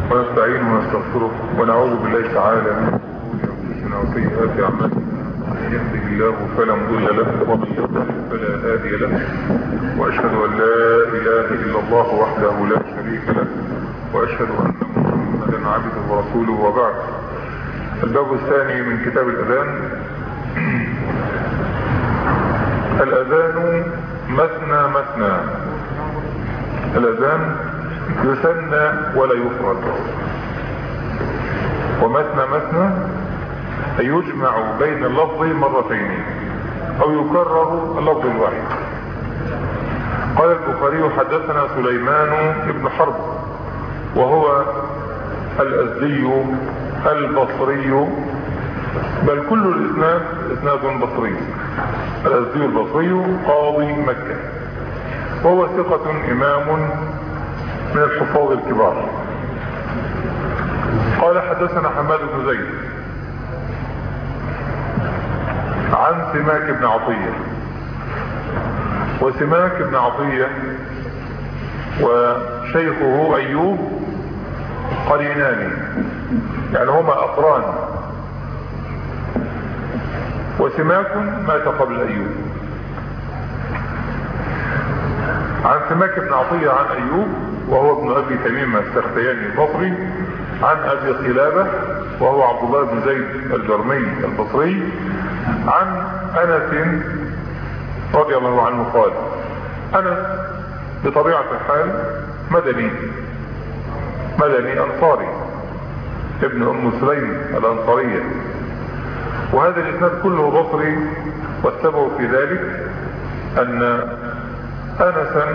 ونستعينه ونستغفره ونعوذ بالله تعالى من شرور انفسنا وسيئات اعمالنا. من يهده الله فلا مضل له ومن يضلل فلا هادي له، واشهد ان لا اله الا الله وحده لا شريك له، واشهد ان محمدا عبده ورسوله. وبعد، الباب الثاني من كتاب الاذان. الاذان مثنى مثنى. الاذان يثنى ولا يفرد. ومثنى مثنى أي يجمع بين اللفظ مرتين او يكرر اللفظ الواحد. قال البخاري: حدثنا سليمان بن حرب، وهو الازدي البصري، بل كل الاسناد اسناد بصري. الازدي البصري قاضي مكة، وهو ثقة امام من الحفاظ الكبار. قال: حدثنا حماد بن زيد عن سماك بن عطية. وسماك بن عطية وشيخه ايوب قرينان، يعني هما اقران. وسماك مات قبل ايوب. عن سماك بن عطية عن ايوب، وهو ابن ابي تميم السختياني البصري، عن ابي قلابة وهو عبد الله بن زيد الجرمي البصري، عن انس رضي الله عنه قال: انس بطبيعة الحال مدني انصاري، ابن ام سليم الانصارية، وهذا الاسناد كله بصري. والسبب في ذلك ان انسا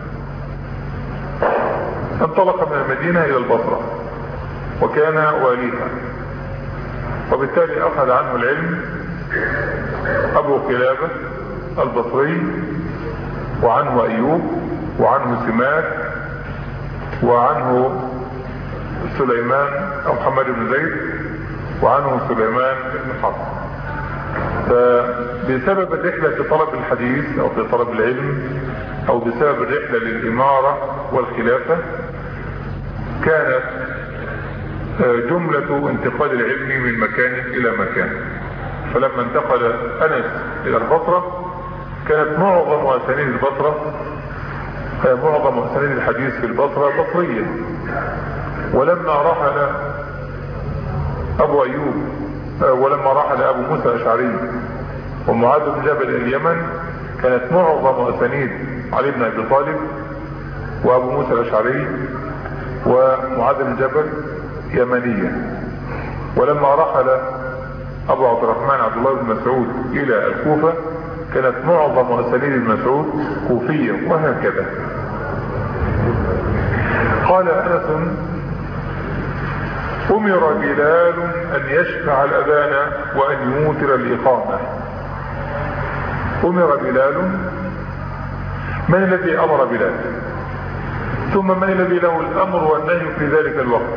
انطلق من المدينة الى البصرة وكان واليها، وبالتالي اخذ عنه العلم ابو قلابة البصري، وعنه ايوب، وعنه سماك، وعنه سليمان او محمد بن زيد، وعنه سليمان بن حرب. فبسبب الرحلة في طلب الحديث او في طلب العلم، او بسبب الرحلة للامارة والخلافة، كانت جملة انتقال العلم من مكان الى مكان. فلما انتقل انس الى البصرة، كانت معظم اسانيد الحديث في البصرة بصرية. ولما رحل ابو موسى الاشعري ومعاذ بن جبل اليمن، كانت معظم اسانيد علي بن ابي طالب وابو موسى الاشعري ومعاذ بن جبل يمنية. ولما رحل ابو عبد الرحمن عبد الله بن مسعود الى الكوفة، كانت معظم اسانيد المسعود كوفية، وهكذا. قال انس: امر بلال ان يشفع الاذان وان يوتر الاقامة. امر بلال، من الذي امر بلال؟ ثم من الذي له الامر والنهي في ذلك الوقت؟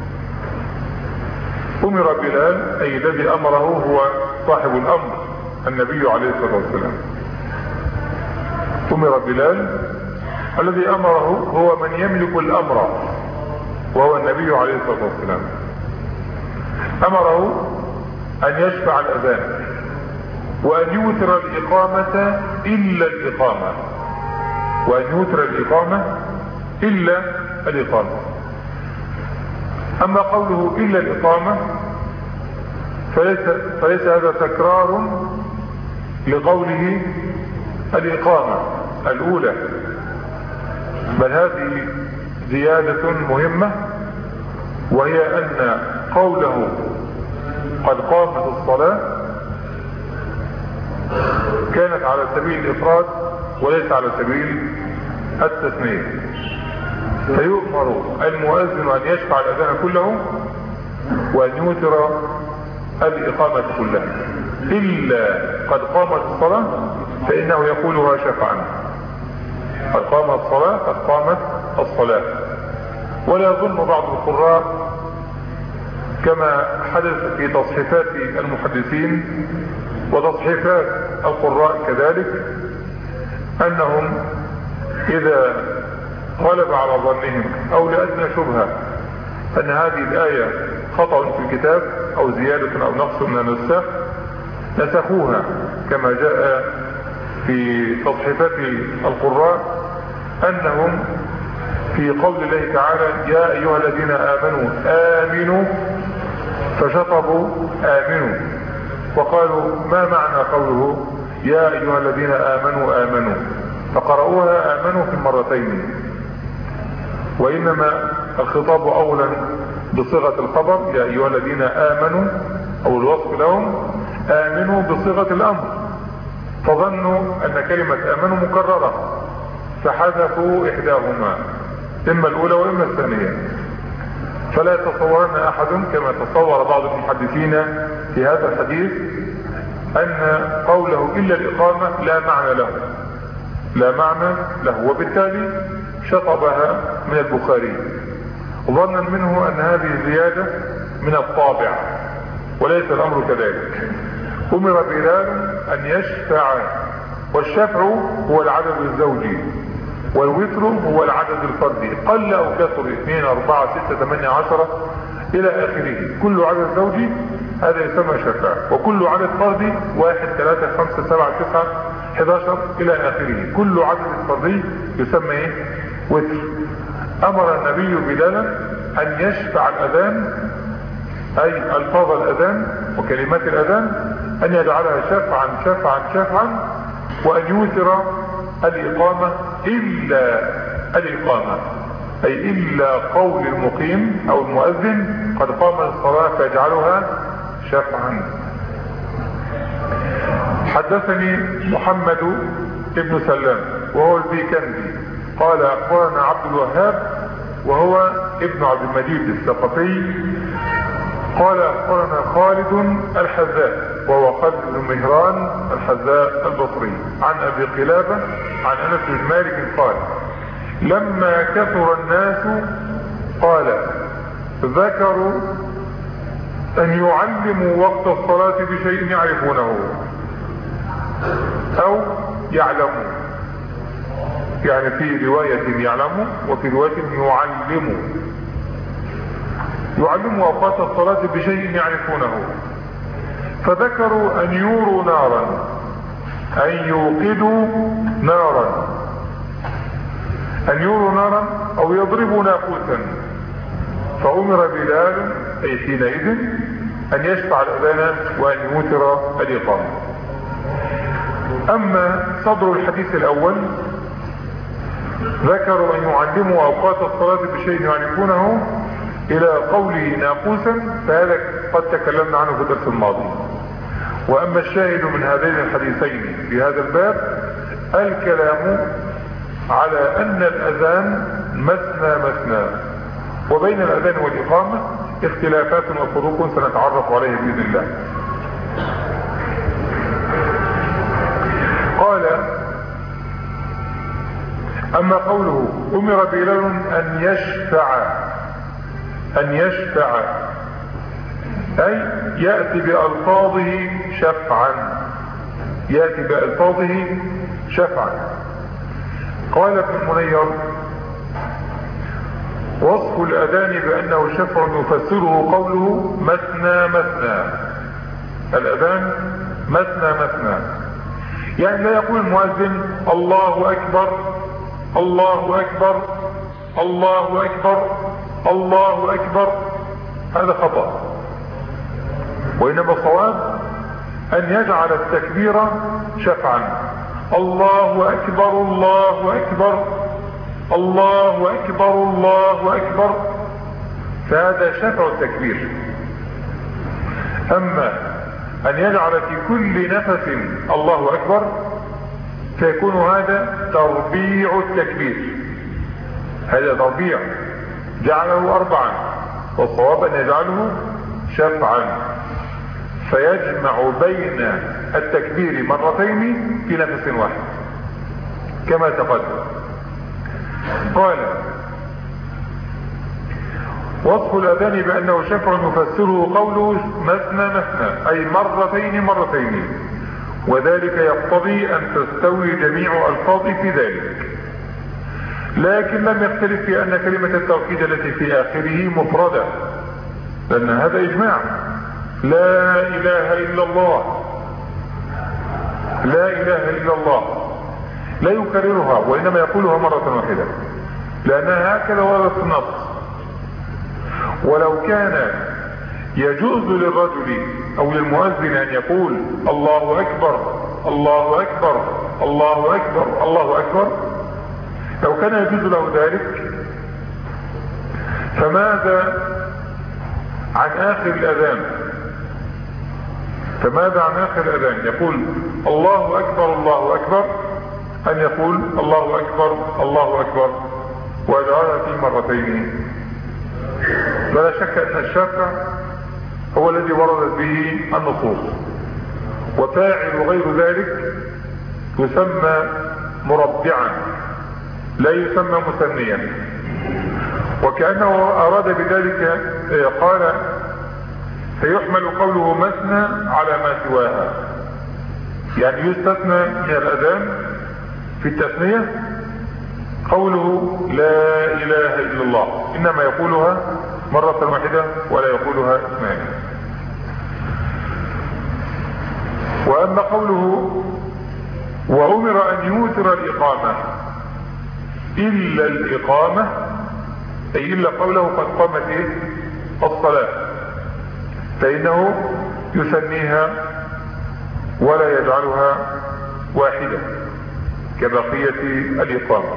امر بلال اي الذي امره هو صاحب الامر النبي عليه الصلاة والسلام. امر بلال، الذي امره هو من يملك الامر وهو النبي عليه الصلاة والسلام. امره ان يشفع الاذان وان يوتر الاقامة الا الاقامة، وان يوتر الاقامة الا الاقامة. اما قوله الا الاقامة فليس هذا تكرار لقوله الاقامة الاولى، بل هذه زيادة مهمة، وهي ان قوله قد قامت الصلاة كانت على سبيل الافراد وليس على سبيل التثنية. فيؤمر المؤذن ان يشفع الاذان كله وان يوتر الاقامة كلها، الا قد قامت الصلاة فانه يقولها شفعا. قد قامت الصلاة، قد قامت الصلاة. ولا يظن بعض القراء كما حدث في تصحيفات المحدثين وتصحيفات القراء كذلك، انهم اذا غلب على ظنهم او لأدنى شبهة أن هذه الآية خطأ في الكتاب أو زيادة أو نقص من النساخ، نسخوها كما جاء في تصحيفات القراء أنهم في قول الله تعالى يا أيها الذين آمنوا آمنوا فشطبوا آمنوا، وقالوا ما معنى قوله يا أيها الذين آمنوا آمنوا، فقرأوها آمنوا في المرتين، وإنما الخطاب أولا بصيغة الخبر يا أيها الذين آمنوا أو الوصف لهم، آمنوا بصيغة الأمر، فظنوا أن كلمة آمنوا مكررة فحذفوا إحداهما، إما الأولى وإما الثانية. فلا يتصورن أحد كما تصور بعض المحدثين في هذا الحديث أن قوله إلا الإقامة لا معنى له، لا معنى له، وبالتالي شطبها من البخاري ظنا منه أن هذه الزيادة من الطابع، وليس الأمر كذلك. أمر بلال أن يشفع، والشفع هو العدد الزوجي، والوتر هو العدد الفردي، قل أو كثر 2 4 6 8 10 إلى آخره، كل عدد زوجي هذا يسمى شفع، وكل عدد فردي 1 3 5 7 9 11 إلى آخره، كل عدد فردي يسمى وتر. أمر النبي بلالا أن يشفع الأذان، أي ألفاظ الأذان وكلمات الأذان، أن يجعلها شفعا شفعا شفعا، وأن يوتر الإقامة إلا الإقامة، أي إلا قول المقيم أو المؤذن قد قام الصلاة فيجعلها شفعا. حدثني محمد بن سلام وهو البيكندي قال أخبرنا عبد الوهاب وهو ابن عبد المجيد الثقفي قال أخبرنا خالد الحذاء وهو خالد بن مهران الحذاء البصري عن أبي قلابة عن أنس بن مالك قال لما كثر الناس قال ذكروا أن يعلموا وقت الصلاة بشيء يعرفونه أو يعلموا، يعني في رواية يعلموا وفي رواية يعلموا أوقات الصلاة بشيء يعرفونه، فذكروا أن يوروا نارا، أن يوقدوا نارا، أن يوروا نارا أو يضربوا ناقوسا، فأمر بلال أي حينئذ أن يشفع الأذان وأن يوتر الإقامة. أما صدر الحديث الأول ذكروا أن يعلموا أوقات الصلاة بشيء يعرفونه إلى قوله ناقوسا، فهذا قد تكلمنا عنه في الدرس الماضي. وأما الشاهد من هذين الحديثين في هذا الباب الكلام على أن الأذان مثنى، وبين الأذان والإقامة اختلافات وفروق سنتعرف عليها بإذن الله. قال أما قوله أمر بلال أن يشفع أي يأتي بألفاظه شفعا. قال ابن المنير وصف الأذان بأنه شفع يفسره قوله مثنى، الأذان مثنى، يعني لا يقول المؤذن الله أكبر الله أكبر الله أكبر الله أكبر، هذا خطأ، وإنما الصواب أن يجعل التكبير شفعا، الله أكبر الله أكبر الله أكبر الله أكبر، فهذا شفع التكبير. أما أن يجعل في كل نفس الله أكبر فيكون هذا تربيع التكبير، هذا تربيع، جعله 4، والصواب أن يجعله شفعا، فيجمع بين التكبير مرتين في نفس واحد كما تقدم. قال وصف الأذان بأنه شفع يفسره قوله مثنى أي مرتين، وذلك يقتضي أن تستوي جميع ألفاظ في ذلك، لكن لم يختلف في أن كلمة التوحيد التي في آخره مفردة، لأن هذا إجماع. لا إله إلا الله، لا إله إلا الله، لا يكررها وإنما يقولها مرة واحدة، لأنها هكذا وردت في النص. ولو كان يجوز للرجل أو للمؤذن أن يقول الله أكبر الله أكبر الله أكبر الله أكبر، لو كان يجوز له ذلك، فماذا عن آخر الأذان؟ فماذا عن آخر الأذان؟ يقول الله أكبر الله أكبر، أن يقول الله أكبر الله أكبر ويجعلها في مرتين. فلا شك أن الشافع هو الذي وردت به النصوص، وفاعل غير ذلك يسمى مربعا لا يسمى مثنيا، وكأنه أراد بذلك قال سيحمل قوله مثنى على ما سواها، يعني يستثنى من الأذان في التثنية قوله لا إله إلا الله، إنما يقولها مرة واحدة ولا يقولها اثنين. وأما قوله وأمر أن يوتر الإقامة إلا الإقامة، أي إلا قوله قد قامت إيه؟ الصلاة، فإنه يسميها ولا يجعلها واحدة كبقية الإقامة.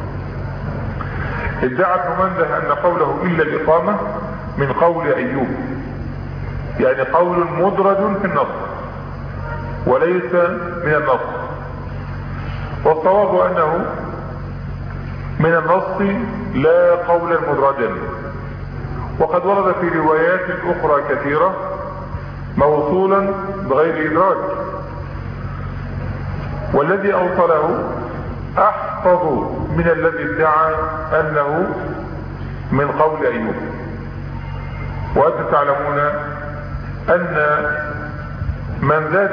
ادعى ابن منده أن قوله إلا الإقامة من قول أيوب، يعني قول مدرج في النص وليس من النص، والصواب أنه من النص لا قولا مدرجا. وقد ورد في روايات أخرى كثيرة موصولا بغير إدراج، والذي أوصله أحفظ من الذي ادعى أنه من قول أيوب. وأنتم تعلمون أن من زاد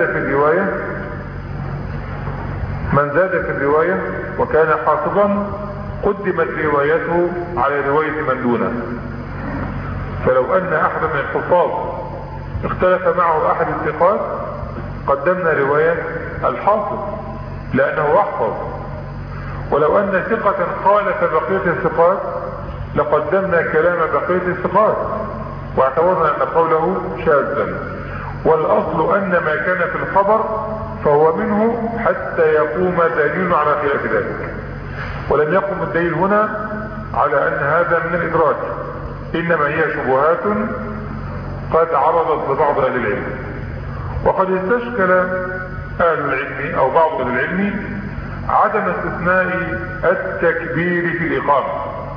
في الرواية وكان حافظا قدمت روايته على رواية من دونه. فلو أن أحد من الحفاظ اختلف معه أحد الثقات قدمنا رواية الحافظ لأنه أحفظ، ولو أن ثقة خالف بقية الثقات لقدمنا كلام بقية الثقات واعتبرنا أن قوله شاذا. والأصل أن ما كان في الخبر فهو منه حتى يقوم دليل على خلاف ذلك، ولم يقم الدليل هنا على أن هذا من الإدراج، إنما هي شبهات قد عرضت لبعض أهل العلم. وقد استشكل أهل العلم أو بعض أهل العلم عدم استثناء التكبير في الإقامة،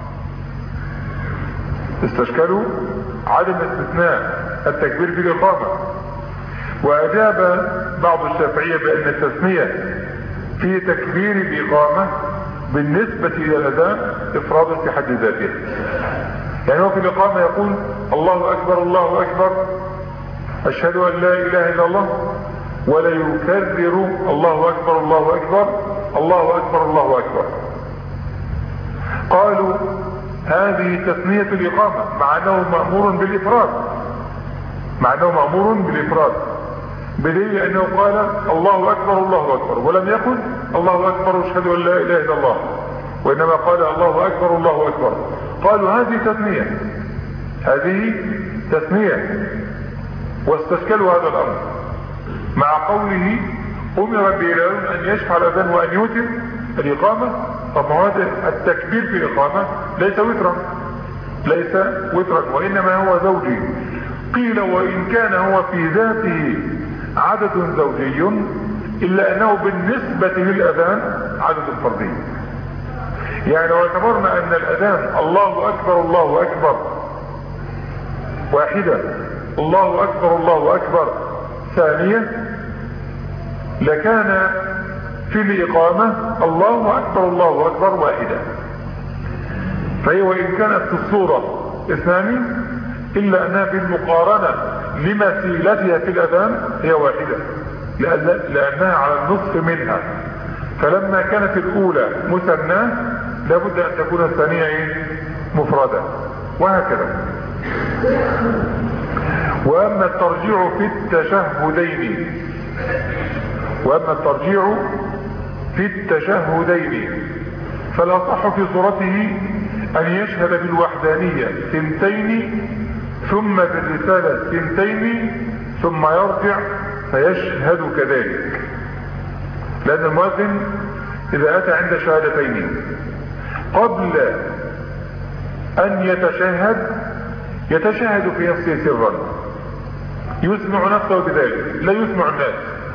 استشكلوا عدم استثناء التكبير في الإقامة، وأجاب بعض الشافعية بأن التسمية في تكبير الإقامة بالنسبة إلى الأذان إفراد في حد ذاته. يعني هو في الإقامة يقول الله أكبر الله أكبر أشهد أن لا إله إلا الله، ولا يكرر الله أكبر الله أكبر الله أكبر الله أكبر. قالوا هذه تسمية الإقامة مع أنه مأمور بالإفراد، بدليل أنه قال الله أكبر الله أكبر ولم يقل الله أكبر أشهد أن لا إله إلا الله، وإنما قال الله أكبر الله أكبر. قالوا هذه تسمية واستشكلوا هذا الأمر مع قوله أمر بلال أن يشفع الأذان وأن يوتر الإقامة. طب هذا التكبير في الإقامة ليس وترا وإنما هو زوجي. قيل وإن كان هو في ذاته عدد زوجي إلا أنه بالنسبة للأذان عدد فردي. يعني لو اعتبرنا أن الأذان الله أكبر الله أكبر واحدة الله أكبر الله أكبر ثانية، لكان في الإقامة الله أكبر الله أكبر واحدة. فهي وإن كانت في الصورة اثنان إلا أنها بالمقارنة لمثيلتها في الأذان هي واحدة، لأنها على النصف منها. فلما كانت الأولى مثنى لابد ان تكون الثانية مفردة، وهكذا. واما الترجيع في التشهدين فالاصح في صورته ان يشهد بالوحدانية 2 ثم بالرسالة 2 ثم يرجع فيشهد كذلك، لان المؤذن اذا اتى عند شهادتين قبل ان يتشهد في نفسه سرا، يسمع نفسه بذلك لا يسمع الناس.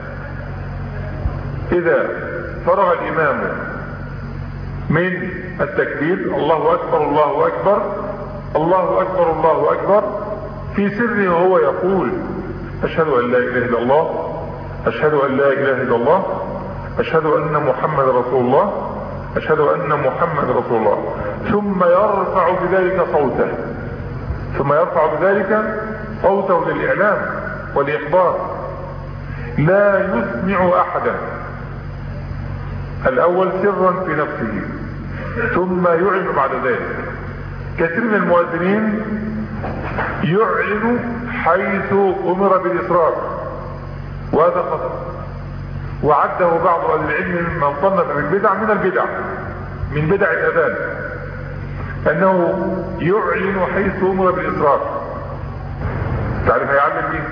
اذا فرغ الامام من التكبير الله اكبر الله اكبر الله اكبر الله اكبر، في سره وهو يقول اشهد ان لا اله الا الله اشهد ان لا اله الا الله اشهد ان محمد رسول الله اشهد ان محمد رسول الله، ثم يرفع بذلك صوته للاعلام والاخبار، لا يسمع احدا. الاول سرا في نفسه ثم يعلن بعد ذلك. كثير من المؤذنين يعلن حيث امر بالاسرار، وهذا خطأ، وعده بعض اهل العلم من صنف بالبدع من بدع الاذان انه يعلن حيث امر بالاسرار. تعرف هيعلم مين؟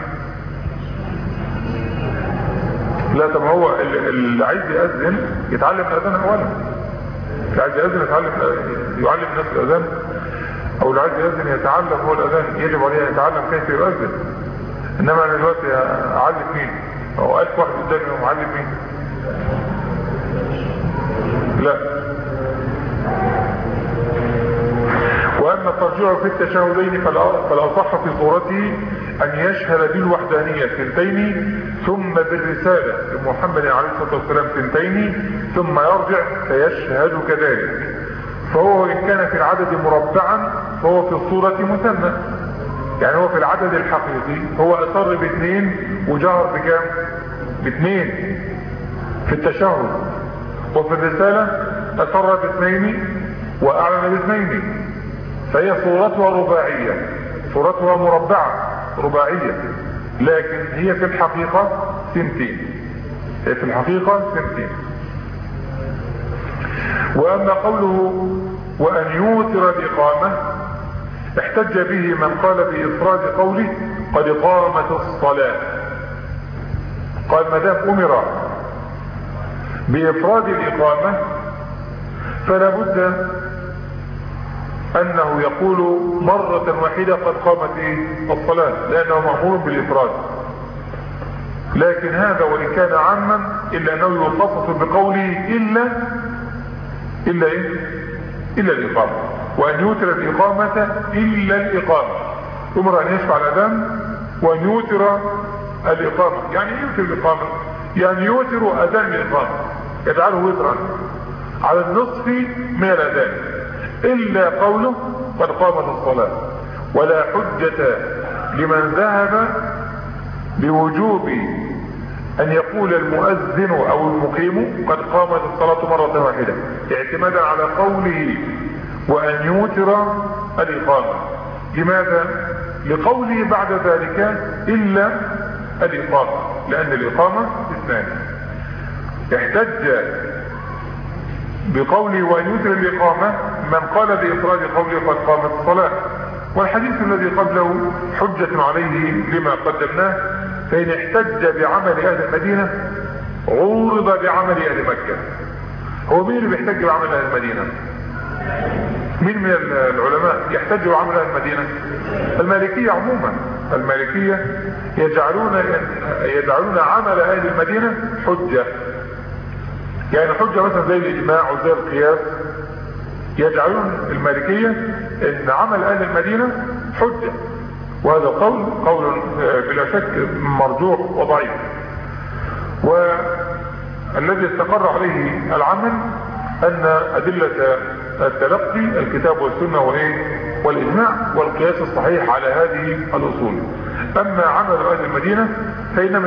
لا، طب هو اللي عايز يأذن يتعلم الاذان اولا. اللي عايز يأذن يعلم الناس الاذان، او اللي عايز يأذن يتعلم هو الاذان، يجب عليه يتعلم كيف يؤذن. انما انا دلوقتي اعلم مين؟ هو 1000 واحد قدامي ومعلم مين؟ لا. واما الترجيع في التشهدين فالاصح في صورته ان يشهد بالوحدانية 2 ثم بالرسالة لمحمد عليه الصلاة والسلام 2 ثم يرجع فيشهد كذلك. فهو ان كان في العدد مربعا فهو في الصورة مثنى، يعني هو في العدد الحقيقي هو اصر ب2 وجهر بكام؟ ب2 في التشهد، وفي الرسالة اصر ب2 واعلن ب2، فهي صورتها رباعية، صورتها مربعة رباعية، لكن هي في الحقيقة 2. واما قوله وان يوتر الاقامة احتج به من قال بافراد قوله قد قامت الصلاة. قال ما دام امر بافراد الاقامة فلا بد انه يقول مرة واحدة قد قامت الصلاة، لانه مأمور بالافراد. لكن هذا وان كان عاما الا انه يخصص بقوله الا الاقامة. وان يوتر الاقامة الا الاقامة، امر ان يشفع الاذان وان يوتر الاقامة. يعني يوتر الاقامة يعني يوتر اذان الاقامة، يجعله وترا على النصف من الاذان، الا قوله قد قامت الصلاة. ولا حجة لمن ذهب بوجوب ان يقول المؤذن او المقيم قد قامت الصلاة مرة واحدة، اعتمادا على قوله وان يوتر الاقامة. لماذا؟ لقوله بعد ذلك الا الاقامة، لان الاقامة 2. احتج بقوله وان يوتر الاقامة من قال بافراد قوله قد قامت الصلاة، والحديث الذي قبله حجة عليه لما قدمناه. فإن احتج بعمل أهل المدينة عورض بعمل أهل مكة. هو مين اللي بيحتج بعمل أهل المدينة؟ مين من العلماء يحتج بعمل أهل المدينة؟ المالكية عموما. المالكية يجعلون عمل أهل المدينة حجة، يعني حجة مثلا زي الإجماع وزي القياس. يجعلون المالكية ان عمل اهل المدينة حجة، وهذا قول بلا شك مرجوح وضعيف. والذي استقر عليه العمل ان ادلة التلقي الكتاب والسنة والاجماع والقياس الصحيح على هذه الاصول. اما عمل اهل المدينة فانما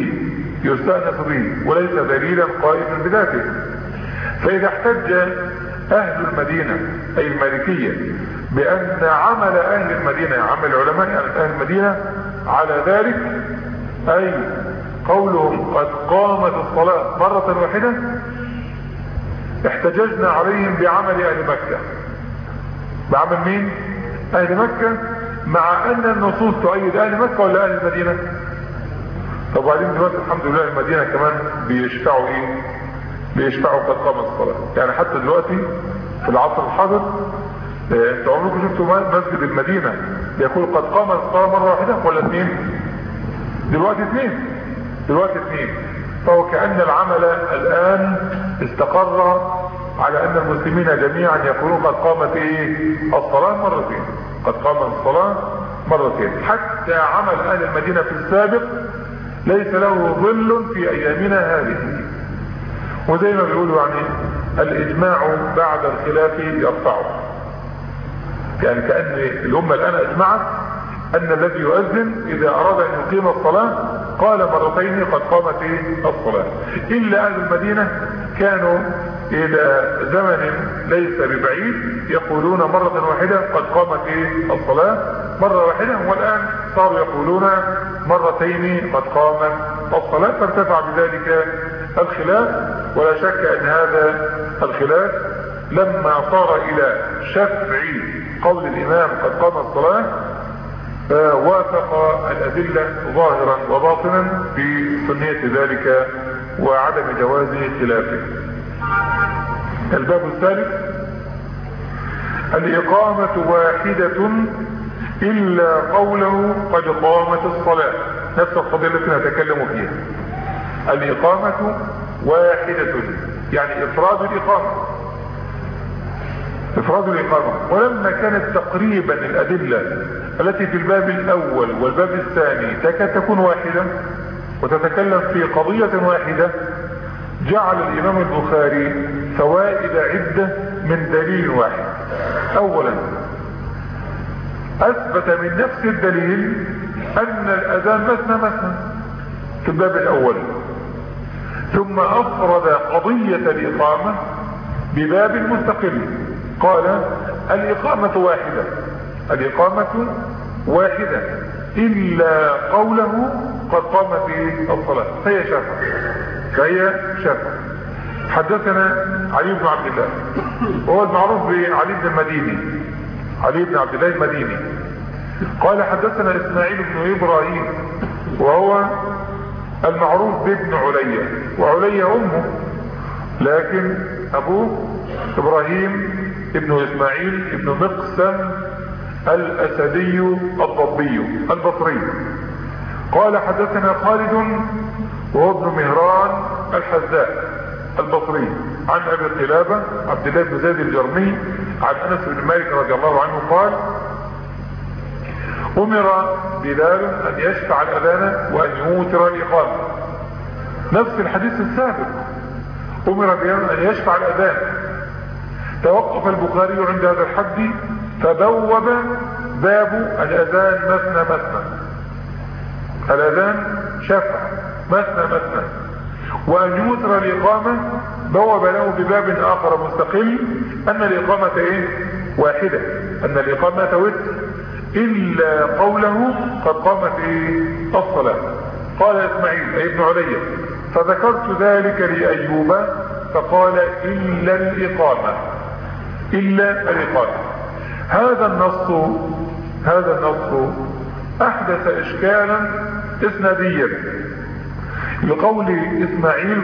يستأنس به وليس دليلا قائما بذاته. فاذا احتج اهل المدينة اي المالكية بان عمل اهل المدينة، عمل علماء اهل المدينة على ذلك، اي قولهم قد قامت الصلاة مرة واحدة، احتججنا عليهم بعمل اهل مكة. بعمل مين؟ اهل مكة، مع ان النصوص تؤيد اهل مكة ولا اهل المدينة؟ طب وبعدين دلوقتي الحمد لله المدينة كمان بيشفعوا ايه؟ بيشفعوا قد قامت الصلاة. يعني حتى دلوقتي في العصر الحاضر انتوا عمركم شفتوا مسجد المدينة بيقول قد قامت الصلاة مرة واحدة ولا اثنين؟ دلوقتي اثنين. فهو كأن العمل الآن استقر على أن المسلمين جميعا يقولون قد قامت الصلاة مرتين، قد قامت الصلاة مرتين. حتى عمل أهل المدينة في السابق ليس له ظل في أيامنا هذه. وزي ما بيقولوا يعني الإجماع بعد الخلاف يرفعه، يعني كأن الأمة الآن أجمعت أن الذي يؤذن إذا أراد أن يقيم الصلاة قال مرتين قد قامت الصلاة. إلا أهل المدينة كانوا إلى زمن ليس ببعيد يقولون مرة واحدة قد قامت الصلاة مرة واحدة، والآن صاروا يقولون مرتين قد قامت الصلاة، فارتفع بذلك الخلاف. ولا شك أن هذا الخلاف لما صار إلى شفع قول الإمام قد قام الصلاة وافق الأدلة ظاهرا وباطنا في سنية ذلك وعدم جواز خلافه. الباب الثالث: الإقامة واحدة إلا قوله قد قامت الصلاة، نفس القضية التي نتكلم فيها. الإقامة واحدة يعني إفراد الإقامة. ولما كانت تقريبا الأدلة التي في الباب الأول والباب الثاني تكاد تكون واحدة وتتكلم في قضية واحدة، جعل الإمام البخاري فوائد عدة من دليل واحد. أولا أثبت من نفس الدليل أن الأذان مثنى في الباب الأول، ثم أفرد قضية الإقامة بباب مستقل، قال الإقامة واحدة إلا قوله قد قامت الصلاة، فهي شفع. حدثنا علي بن عبد الله وهو المعروف بعلي بن المديني، علي بن عبد الله المديني، قال حدثنا إسماعيل بن إبراهيم وهو المعروف بابن عليا، وعليا أمه، لكن أبوه إبراهيم ابن إسماعيل ابن مقسم الأسدي الضبي البصري. قال حدثنا خالد وهو ابن مهران الحذاء البصري عن أبي قلابة عبد الله بن زيد الجرمي عن أنس بن مالك رضي الله عنه قال: أمر بلال أن يشفع الأذان وأن يوتر الإقامة. نفس الحديث السابق، أمر بلال أن يشفع الأذان. توقف البخاري عند هذا الحد فبوب باب الأذان مثنى، الأذان شفع مثنى، وأن يوتر الإقامة بوب له بباب آخر مستقل أن الإقامة واحدة، أن الإقامة وتر إلا قوله قد قامت الصلاة. قال إسماعيل أي ابن عليا: فذكرت ذلك لأيوب فقال إلا الإقامة. هذا النص أحدث إشكالا إسناديا لقول إسماعيل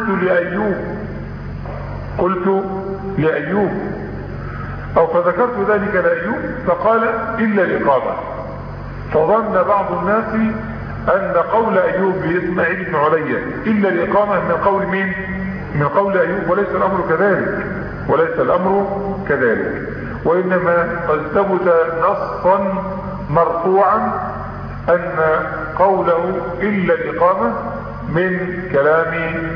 قلت لأيوب أو فذكرت ذلك لأيوب فقال إلا الإقامة، فظن بعض الناس أن قول أيوب لإسماعيل بن عليا إلا الإقامة من قول مين؟ من قول أيوب، وليس الأمر كذلك، وإنما قد ثبت نصا مرفوعا أن قوله إلا الإقامة من كلام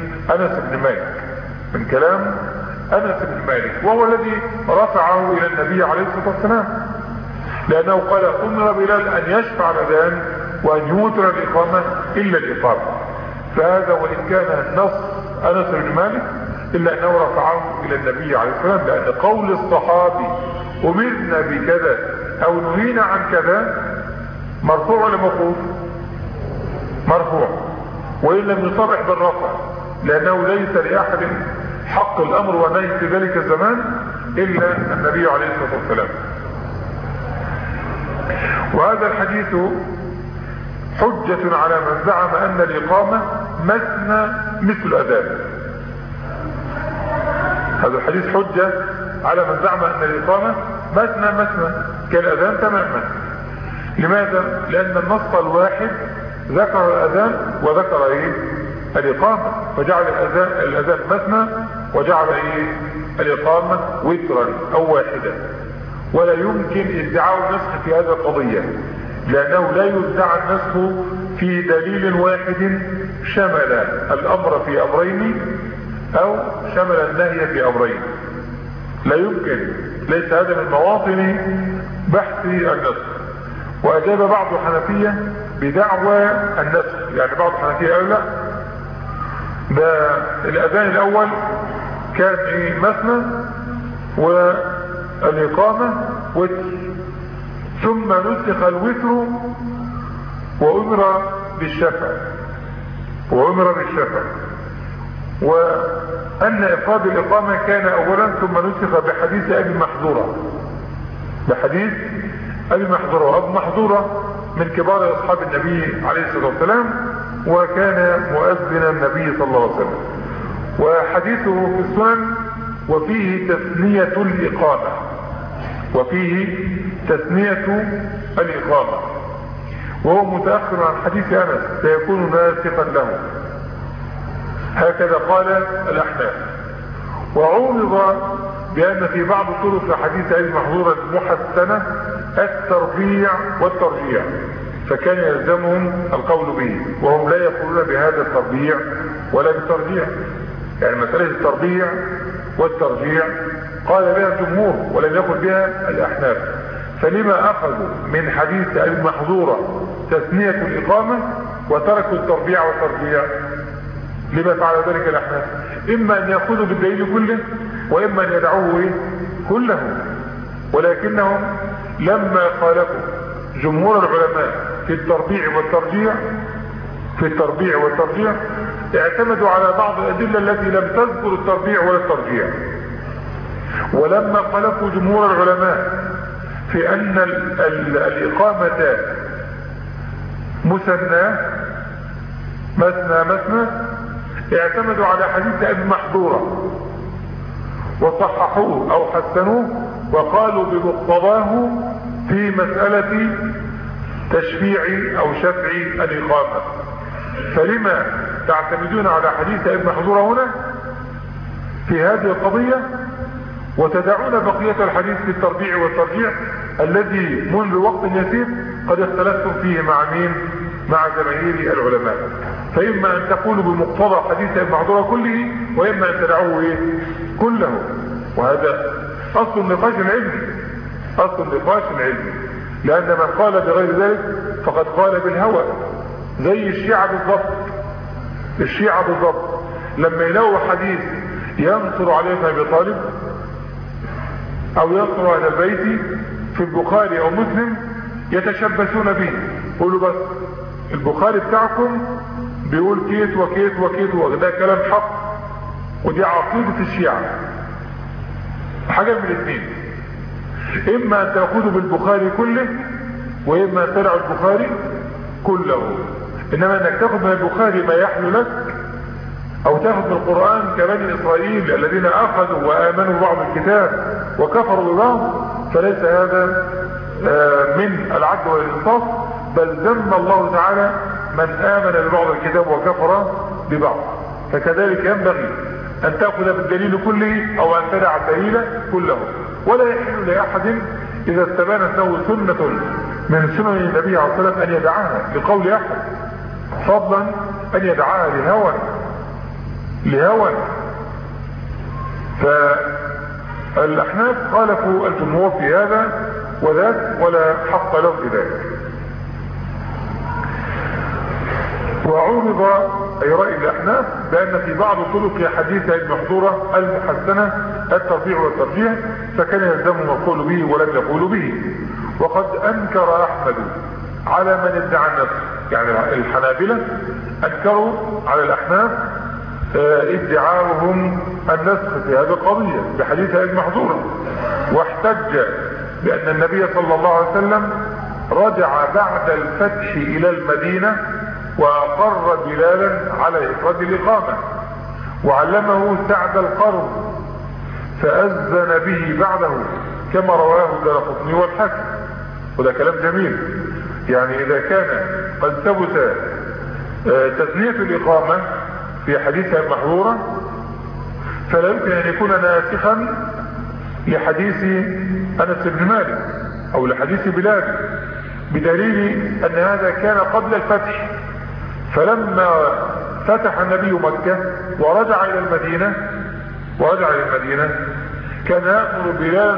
أنس بن مالك، وهو الذي رفعه إلى النبي عليه الصلاة والسلام، لأنه قال: أمر بلال أن يشفع الأذان وأن يوتر الإقامة إلا الإقامة. فهذا وإن كان نص أنس بن مالك إلا أنه رفعه إلى النبي عليه الصلاة والسلام، لأن قول الصحابي أمرنا بكذا أو نهينا عن كذا مرفوع ولا موقوف؟ مرفوع، وإن لم يصرح بالرفع، لأنه ليس لأحد حق الأمر والنهي في ذلك الزمان إلا النبي عليه الصلاة والسلام. وهذا الحديث حجة على من زعم أن الإقامة مثنى مثل الأذان. هذا الحديث حجة على من زعم أن الإقامة مثنى كالأذان تماما. لماذا؟ لأن النص الواحد ذكر الأذان وذكر الإقامة، فجعل الأذان مثنى وجعل الإقامة وترا أو واحدة. ولا يمكن ادعاء النسخ في هذه القضية، لأنه لا يدعى النسخ في دليل واحد شمل الأمر في أمرين أو شمل النهي في أمرين. لا يمكن، ليس هذا من مواطن بحث النسخ. وأجاب بعض الحنفية بدعوى النسخ، يعني بعض الحنفية قالوا لا، ده الأذان الأول كان مثنى والإقامة وتر، ثم نسخ الوتر وأمر بالشفع وأن إفراد الإقامة كان أولا، ثم نسخ بحديث أبي محذورة. وأبو محذورة من كبار أصحاب النبي عليه الصلاة والسلام، وكان مؤذن النبي صلى الله عليه وسلم. وحديثه في السنن وفيه تثنية الإقامة، وهو متأخر عن حديث أنس سيكون ناسخا له، هكذا قال الأحناف. وعوض بأن في بعض طرق حديث أبي محذورة المحسنة التربيع والترجيع، فكان يلزمهم القول به، وهم لا يقولون بهذا التربيع ولا بالترجيع. يعني مسألة التربيع والترجيع قال بها الجمهور ولم يقل بها الأحناف، فلما أخذوا من حديث أبي محذورة تثنية الإقامة وتركوا التربيع والترجيع؟ لما فعل ذلك الأحناف؟ إما أن يأخذوا بالدليل كله، وإما أن يدعوه كله. ولكنهم لما خالفوا جمهور العلماء في التربيع والترجيع اعتمدوا على بعض الأدلة التي لم تذكر التربيع ولا الترجيع. ولما خالفوا جمهور العلماء في أن الإقامة مثنى اعتمدوا على حديث أبي محذورة وصححوه أو حسنوه، وقالوا بمقتضاه في مسألة تشفيع أو شفع الإقامة. فلما تعتمدون على حديث ابن محذورة هنا في هذه القضية، وتدعون بقية الحديث في التربيع والترجيع الذي منذ وقت يسير قد اختلفتم فيه مع جماهير العلماء؟ فإما أن تقولوا بمقتضى حديث ابن محذورة كله، وإما أن تدعوه كله. وهذا أصل النقاش العلمي، لأن من قال بغير ذلك فقد قال بالهوى، زي الشيعة بالضبط لما يلاقوا حديث ينصر عليه ابن أبي طالب أو ينصر أهل البيت في البخاري أو مسلم يتشبثون به، يقولوا بس البخاري بتاعكم بيقول كيت وكيت وده كلام حق، ودي عقيدة الشيعة. حاجة من الاثنين، إما أن تأخذوا بالبخاري كله، وإما أن تدعوا البخاري كله. إنما أنك تأخذ من البخاري ما يحلو لك، أو تأخذ من القرآن كبني إسرائيل الذين أخذوا وآمنوا بعض الكتاب وكفروا ببعض، فليس هذا من العدل والإنصاف، بل ذم الله تعالى من آمن ببعض الكتاب وكفر ببعض. فكذلك ينبغي أن تأخذ بالدليل كله أو أن تدع الدليل كله. ولا يحل لأحد إذا استبانت له سنة من سنن النبي عليه الصلاة والسلام أن يدعاها لقول أحد، فضلا أن يدعاها لهوى. فالأحناف خالفوا الجمهور في هذا وذاك، ولا حق له في ذلك. وعرض أي رأي الأحناف بأن في بعض طرق حديث المحظورة المحسنة الترجيع والترجيح، فكان يلزمهم القول به ولم يقولوا به. وقد أنكر أحمد على من ادعى النسخ، يعني الحنابلة أنكروا على الأحناف ادعاؤهم النسخ في هذه القضية بحديث المحظورة، واحتج بأن النبي صلى الله عليه وسلم رجع بعد الفتح إلى المدينة وأقر بلالا على إفراد الإقامة، وعلمه سعد القرن فأذن به بعده كما رواه الدارقطني والحاكم. وده كلام جميل. يعني إذا كان قد ثبت تثنية الإقامة في حديث المحظورة فلا يمكن أن يكون ناسخا لحديث أنس بن مالك أو لحديث بلال، بدليل أن هذا كان قبل الفتح. فلما فتح النبي مكة ورجع إلى المدينة كان يأمر بلالا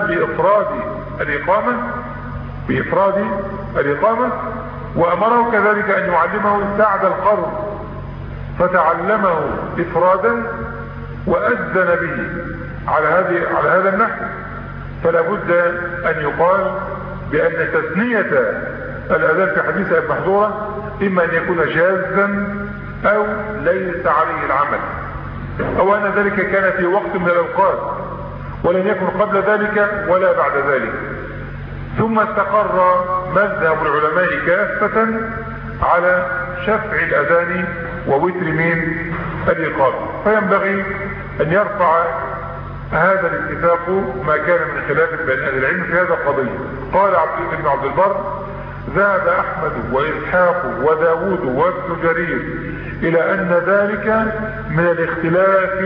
بإفراد الإقامة وأمره كذلك أن يعلمه سعد القرن، فتعلمه إفرادا وأذن به على هذا النحو. فلا بد أن يقال بأن تثنية الأذان في حديث المحظورة إما أن يكون شاذا أو ليس عليه العمل، أو أن ذلك كان في وقت من الأوقات ولم يكن قبل ذلك ولا بعد ذلك. ثم استقر مذهب العلماء كافة على شفع الأذان ووتر من الإقامة، فينبغي أن يرفع هذا الاتفاق ما كان من خلاف بين أهل العلم في هذا القضية. قال ابن عبد البر: ذهب أحمد وإسحاق وداود وابن جرير إلى أن ذلك من الاختلاف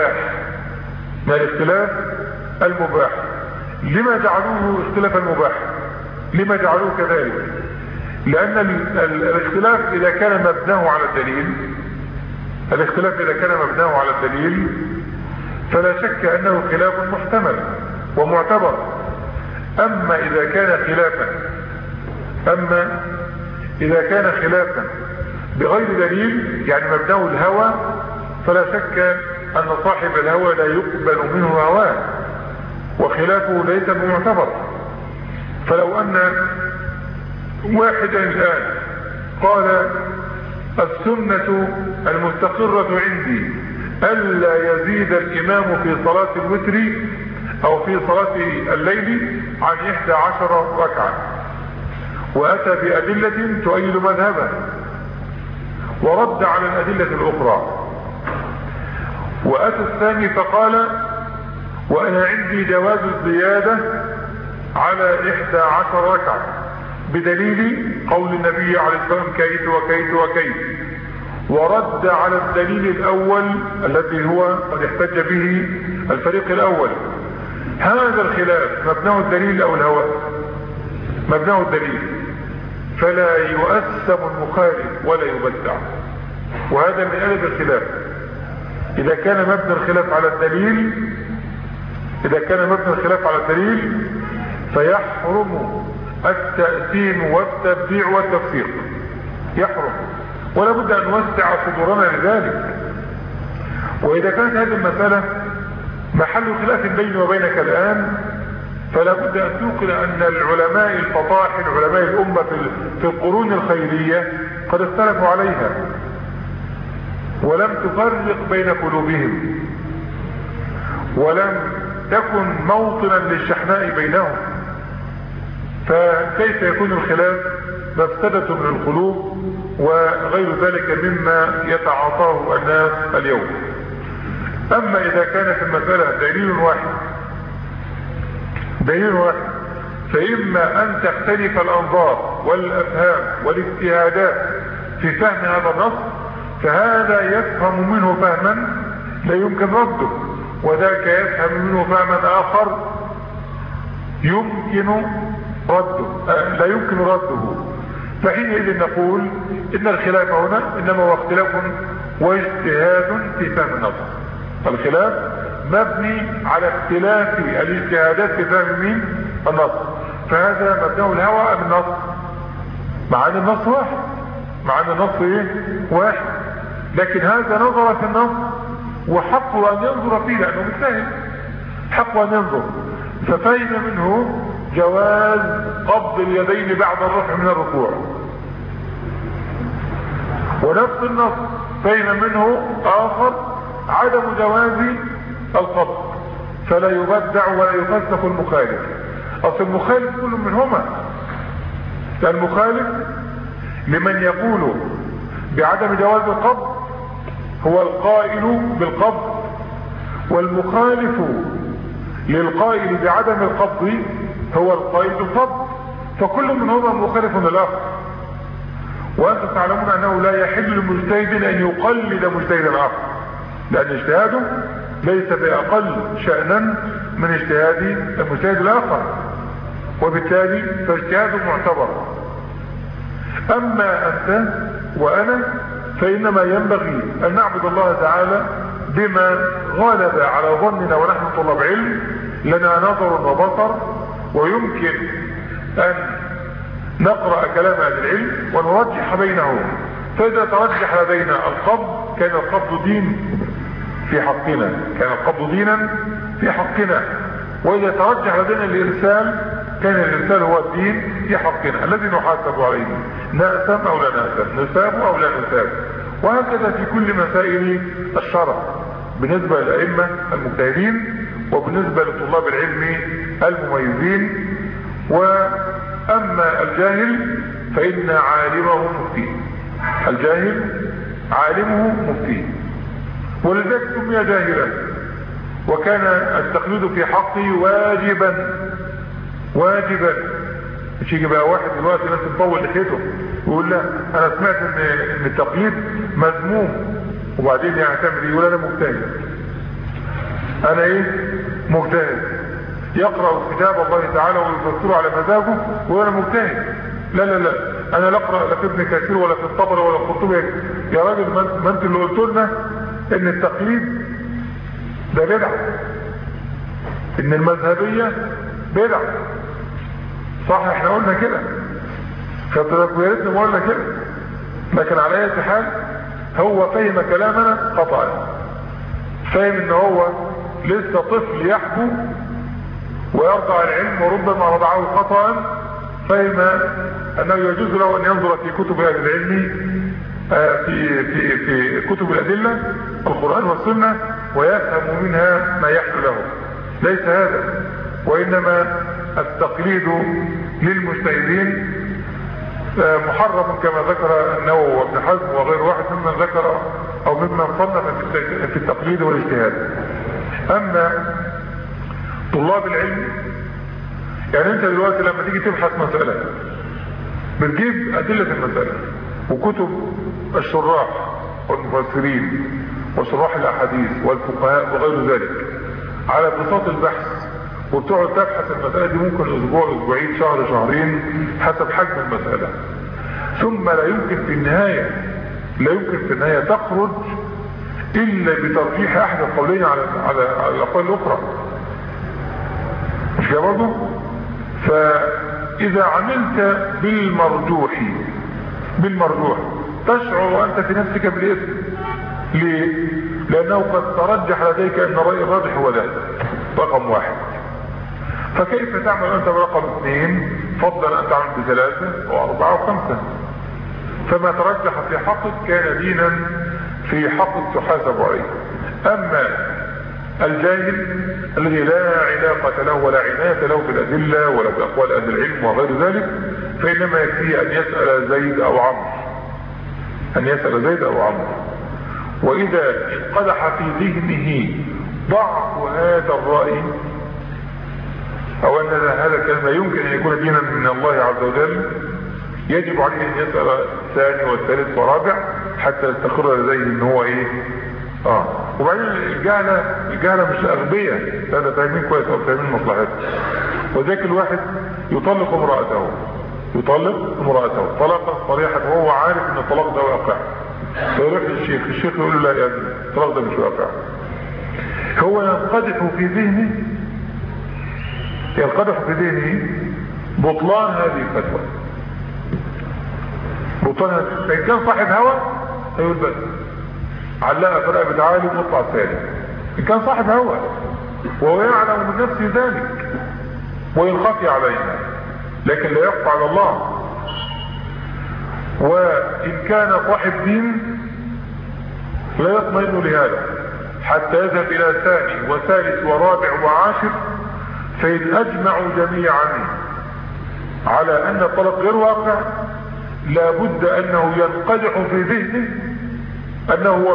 المباح. لما جعلوه اختلاف المباح؟ لما جعلوه كذلك؟ لأن الاختلاف إذا كان مبناه على الدليل فلا شك أنه خلاف محتمل ومعتبر. أما إذا كان خلافا بغير دليل، يعني مبناه الهوى، فلا شك أن صاحب الهوى لا يقبل منه هواه وخلافه ليس بمعتبر. فلو أن واحدا الآن قال: السنة المستقرة عندي ألا يزيد الإمام في صلاة الوتر أو في صلاة الليل عن 11 ركعة، وأتى بأدلة تؤيد مذهبه ورد على الأدلة الأخرى، وأتى الثاني فقال: وأنا عندي جواز الزيادة على 11 ركعة بدليل قول النبي عليه الصلاة والسلام كيت وكيت وكيت، ورد على الدليل الأول الذي هو قد احتج به الفريق الأول. هذا الخلاف مبناه الدليل أو الهوى؟ مبناه الدليل، فلا يؤثم المخالف ولا يبدع، وهذا من أدب الخلاف. إذا كان مبنى الخلاف على الدليل فيحرم التأثيم والتبديع والتفسيق، يحرم، ولا بد أن نوسع صدورنا لذلك. وإذا كانت هذه المسألة محل خلاف بيني وبينك الآن، فلا بد أن توقن أن العلماء الفطاحل علماء الأمة في القرون الخيرية قد اختلفوا عليها ولم تفرق بين قلوبهم، ولم تكن موطنا للشحناء بينهم، فكيف يكون الخلاف مفسدة من القلوب وغير ذلك مما يتعاطاه الناس اليوم. أما إذا كان في المسألة دليل واحد فإما أن تختلف الأنظار والأفهام والاجتهادات في فهم هذا النص، فهذا يفهم منه فهما لا يمكن رده، وذاك يفهم منه فهما آخر لا يمكن رده. فحينئذ نقول إن الخلاف هنا إنما هو اختلاف واجتهاد في فهم النص. الخلاف مبني على اختلاف الاجتهادات في فهم النص، فهذا مبناه الهوى أم النص؟ مع أن النص واحد، لكن هذا نظر في النص وحقه ان ينظر فيه لانه مجتهد، حقه ان ينظر، ففهم منه جواز قبض اليدين بعد الرفع من الركوع. ونفس النص فهم منه اخر عدم جواز القبض، فلا يبدع ولا يفسق المخالف. اصل المخالف كل منهما، المخالف لمن يقول بعدم جواز القبض هو القائل بالقبض، والمخالف للقائل بعدم القبض هو القائل بالقبض، فكل منهما مخالف للآخر. وأنتم تعلمون أنه لا يحل لمجتهد أن يقلد مجتهدا آخر، لأن اجتهاده ليس بأقل شأنا من اجتهاد المجتهد الآخر، وبالتالي فاجتهاده معتبر. أما أنت وأنا فإنما ينبغي أن نعبد الله تعالى بما غالب على ظننا، ونحن طلاب علم لنا نظر وبصر، ويمكن أن نقرأ كلام أهل العلم ونرجح بينهم. فإذا ترجح لدينا القبض كان القبض دين في حقنا، كان القبض دينا في حقنا. وإذا ترجح لدينا الإرسال كان الإرسال هو الدين في حقنا الذي نحاسب عليه، نأثم أو لا نأثم، نثاب أو لا نثاب. وهكذا في كل مسائل الشرع بالنسبة للأئمة المجتهدين وبالنسبة لطلاب العلم المميزين. وأما الجاهل فإن عالمه مفتي، الجاهل عالمه مفتي، ولذلك سمي جاهلا. وكان التقليد في حقه واجبا. مش يجي بقى واحد دلوقتي ناس تطول لحيته ويقول لا انا سمعت ان التقليد مذموم، وبعدين يعني تعمل ايه؟ يقول انا مجتهد، انا ايه؟ مجتهد، يقرأ كتاب الله تعالى ويفسره على مزاجه ويقول انا مجتهد. لا لا لا، انا لا اقرأ لا في ابن كثير ولا في الطبري ولا في القرطبي. يا راجل ما انت اللي قلت لنا ان التقليد ده بدعة، ان المذهبية بدعة، صح؟ احنا قلنا كده، فانتوا يا ريتني ما قلنا كده. لكن على اي حال هو فهم كلامنا خطأ، فهم ان هو لسه طفل يحبو ويرضع العلم، وربما رضعه خطأ. فهم انه يجوز له ان ينظر في كتب اهل العلم في كتب الادله القرآن والسنة ويفهم منها ما يحصل له. ليس هذا، وانما التقليد للمجتهدين محرم كما ذكر النووي وابن حزم وغير واحد ممن ذكر او ممن صنف في التقليد والاجتهاد. اما طلاب العلم، يعني انت دلوقتي لما تيجي تبحث مسألة بتجيب ادلة المسألة وكتب الشراح والمفسرين وشراح الاحاديث والفقهاء وغير ذلك على بساط البحث، وبتقعد تبحث المسألة دي ممكن اسبوع، اسبوعين، شهر، شهرين، حسب حجم المسألة. ثم لا يمكن في النهاية تخرج الا بترجيح احد القولين على الاقوال الاخرى، مش كده برضه؟ فاذا عملت بالمرجوح تشعر انت في نفسك بالاثم. ليه؟ لانه قد ترجح لديك ان الرأي الراجح هو ذلك رقم واحد، فكيف تعمل انت برقم 2 فضلا ان تعمل ب3 و4 و5؟ فما ترجح في حقك كان دينا في حقك تحاسب عليه. اما الجاهل الذي لا علاقة له ولا عناية له بالأدلة ولا بأقوال أهل العلم وغير ذلك، فإنما يكفيه أن يسأل زيد أو عمرو، وإذا انقدح في ذهنه ضعف هذا الرأي أو أن هذا الكلام يمكن أن يكون دينا من الله عز وجل، يجب عليه أن يسأل الثاني والثالث والرابع حتى يستقر لديه ان هو ايه. وبعدين الجهلة مش اغبياء، هذا فاهمين كويس او فاهمين مصلحته. وذاك الواحد يطلق امرأته طلاقا صريحا وهو عارف ان الطلاق ده واقع، فيروح للشيخ يقول له لا يا ابني الطلاق ده مش واقع. هو ينقدح في ذهنه بطلان هذه الفتوى، فإن كان صاحب هوى هيقول بس علقها في رقبة عالم واطلع ثاني. ان كان صاحب هوى وهو يعلم من نفسه ذلك وإن خفي علينا، لكن لا يخفى على الله. وإن كان صاحب دين لا يطمئن لهذا حتى يذهب إلى ثاني وثالث ورابع وعاشر، فإن أجمعوا جميعا على أن الطلاق غير واقع لابد أنه ينقدح في ذهنه أنه هو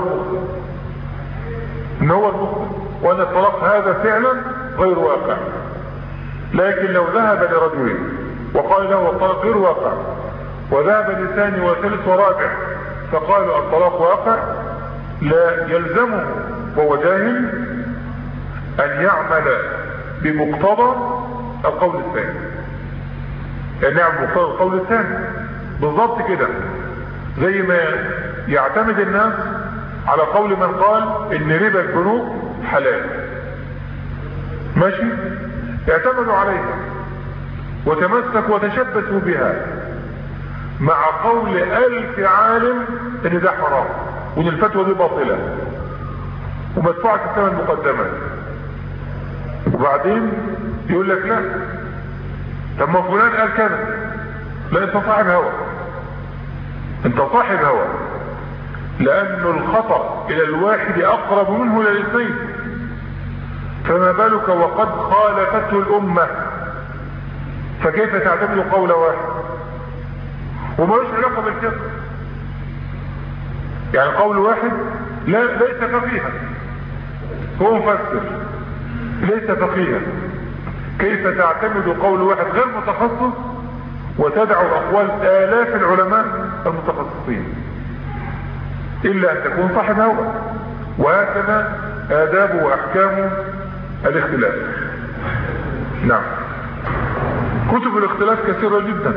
المخطئ، وأن الطلاق هذا فعلا غير واقع. لكن لو ذهب لرجل وقال له الطلاق غير واقع، وذهب لثاني وثالث ورابع فقالوا الطلاق واقع، لا يلزمه وهو جاهل أن يعمل بمقتضى القول الثاني، يعني يعمل بمقتضى القول الثاني بالضبط كده، زي ما يعتمد الناس على قول من قال ان ربا البنوك حلال، ماشي، اعتمدوا عليها وتمسكوا وتشبثوا بها مع قول 1000 عالم ان ده حرام وان الفتوى دي باطلة ومدفوعة الثمن مقدما، وبعدين يقول لك لا، طب ما فلان قال كذا، لا انت صاحب هوى، انت صاحب هوى، لأن الخطأ إلى الواحد أقرب منه إلى الاثنين، فما بالك وقد خالفته الأمة، فكيف تعتمد قول واحد ومالوش علاقة بالفقه؟ يعني قول واحد ليس فقيها، هو مفسر ليس فقيها، كيف تعتمد قول واحد غير متخصص وتدع أقوال آلاف العلماء المتخصصين؟ إلا أن تكون صاحب هوى. وهكذا آداب وأحكام الاختلاف. نعم، كتب الاختلاف كثيرة جدا.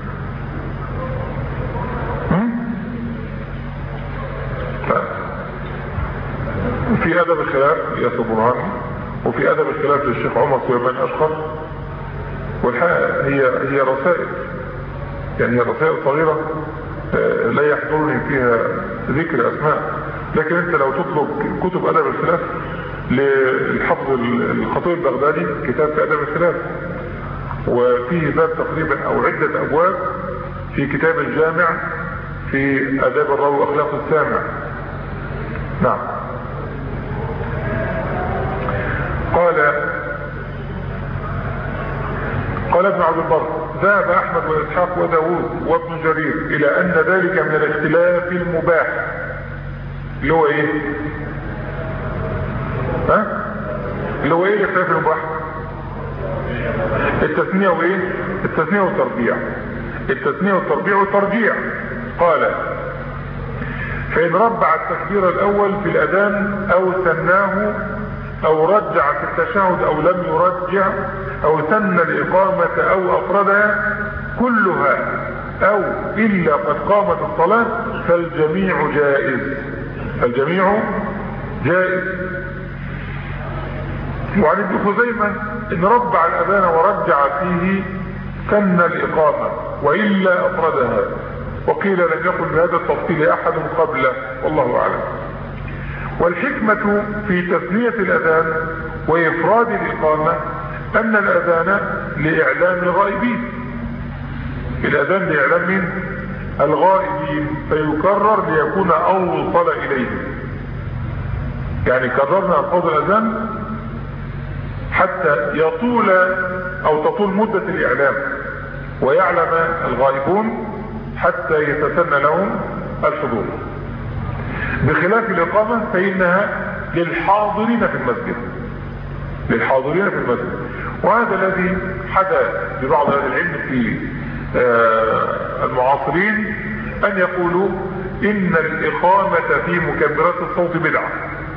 في أدب الخلاف ياسر برهاني، وفي أدب الخلاف للشيخ عمر سليمان أشقر، والحقيقة هي رسائل، يعني هي رسائل صغيرة لا يحضرني فيها ذكر أسماء، لكن انت لو تطلب كتب أدب الخلاف للحفظ الخطيب البغدادي كتاب في أدب الخلاف، وفيه باب تقريبا أو عدة أبواب في كتاب الجامع في آداب الراوي وأخلاق السامع. نعم. قال ابن عبد البر: ذهب أحمد وإسحاق وداود وابن جرير إلى أن ذلك من الاختلاف المباح، اللي هو إيه؟ اللي هو إيه الاختلاف المباح؟ التثنية وإيه؟ التثنية والتربيع، التثنية والتربيع والترجيع. قال: فإن ربع التكبير الأول في الأذان أو ثناه أو رجع في التشهد أو لم يرجع أو ثنى الإقامة أو أفردها كلها أو إلا قد قامت الصلاة فالجميع جائز، الجميع جائز. وعن ابن خزيمة إن ربع الأذان ورجع فيه ثنى الإقامة وإلا أفردها، وقيل لم يكن بهذا التفصيل أحد قبله، والله أعلم. والحكمة في تثنية الأذان وإفراد الإقامة أن الأذان لإعلام الغائبين، الأذان لإعلام من الغائبين فيكرر ليكون أوصل إليه، يعني كررنا ألفاظ الأذان حتى يطول أو تطول مدة الإعلام ويعلم الغائبون حتى يتسنى لهم الحضور، بخلاف الإقامة فإنها للحاضرين في المسجد، للحاضرين في المسجد. وهذا الذي حدث ببعض أهل العلم في المعاصرين أن يقولوا إن الإقامة في مكبرات الصوت بدعة،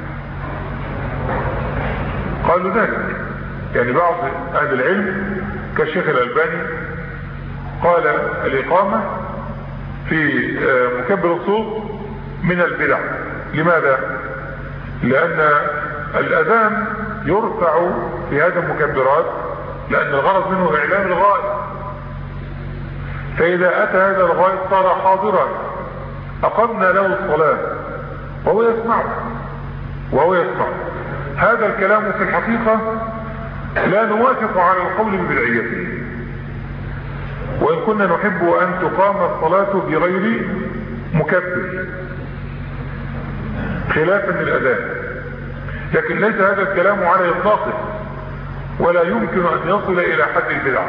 قالوا ذلك. يعني بعض أهل العلم كالشيخ الألباني قال الإقامة في مكبر الصوت من البدع. لماذا؟ لأن الأذان يرفع في هذه المكبرات لأن الغرض منه إعلام الغائب، فإذا أتى هذا الغائب صار حاضرا أقمنا له الصلاة وهو يسمع. هذا الكلام في الحقيقة لا نوافق على القول ببدعيته، وإن كنا نحب أن تقام الصلاة بغير مكبر خلافا للأذان، لكن ليس هذا الكلام على إطلاقه، ولا يمكن أن يصل إلى حد البدع.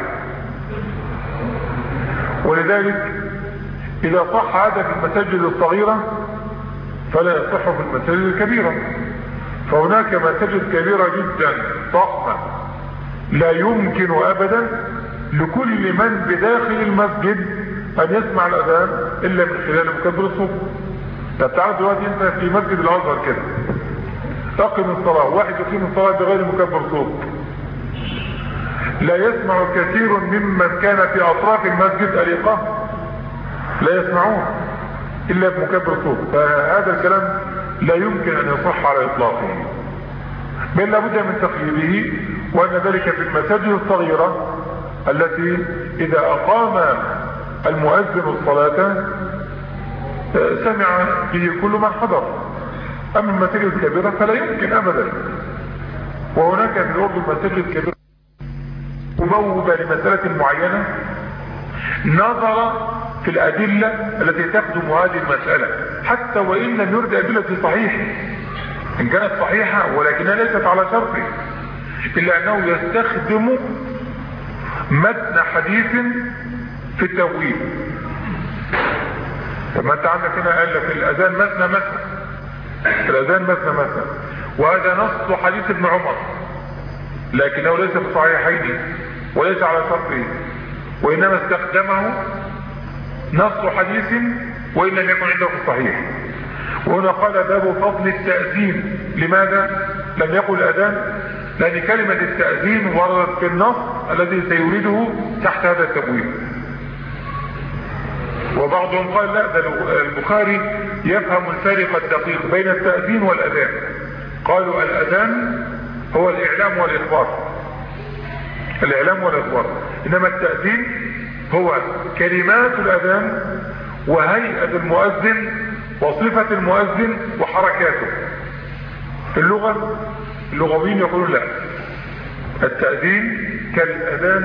ولذلك إذا صح هذا في المساجد الصغيرة فلا يصح في المساجد الكبيرة. فهناك مساجد كبيرة جدا ضخمة لا يمكن أبدا لكل من بداخل المسجد أن يسمع الأذان إلا من خلال مكبر الصوت. تعال دلوقتي أنت في مسجد الأزهر كده، أقم الصلاة، واحد يقيم الصلاة بغير مكبر صوت، لا يسمع كثير ممن كان في أطراف المسجد الإقامة، لا يسمعون إلا بمكبر صوت. فهذا الكلام لا يمكن أن يصح على إطلاقه، بل لابد من تقييده، وأن ذلك في المساجد الصغيرة التي إذا أقام المؤذن الصلاة سمع به كل من حضر. أما المساجد الكبيرة فلا يمكن أبدا. وهناك في الأردن مساجد كبيرة مبوبة لمسألة معينة نظر في الأدلة التي تخدم هذه المسألة، حتى وإن لم يرد أدلة صحيحة، إن كانت صحيحة ولكنها ليست على شرطه، إلا أنه يستخدم متن حديث في التأويل. فما أنت عندك هنا قال لك الأذان مثنى، الأذان مثنى، وهذا نص حديث ابن عمر، لكنه ليس في الصحيحين وليس على شرطه، وإنما استخدمه نص حديث وإن لم يكن عنده في الصحيح. وهنا قال باب فضل التأذين. لماذا لم يقل أذان؟ لأن كلمة التأذين وردت في النص الذي سيريده تحت هذا التبويب. وبعضهم قال لا، ده البخاري يفهم الفارق الدقيق بين التأذين والأذان. قالوا الأذان هو الإعلام والإخبار، إنما التأذين هو كلمات الأذان وهيئة المؤذن وصفة المؤذن وحركاته. في اللغة اللغويين يقولون لا، التأذين كالأذان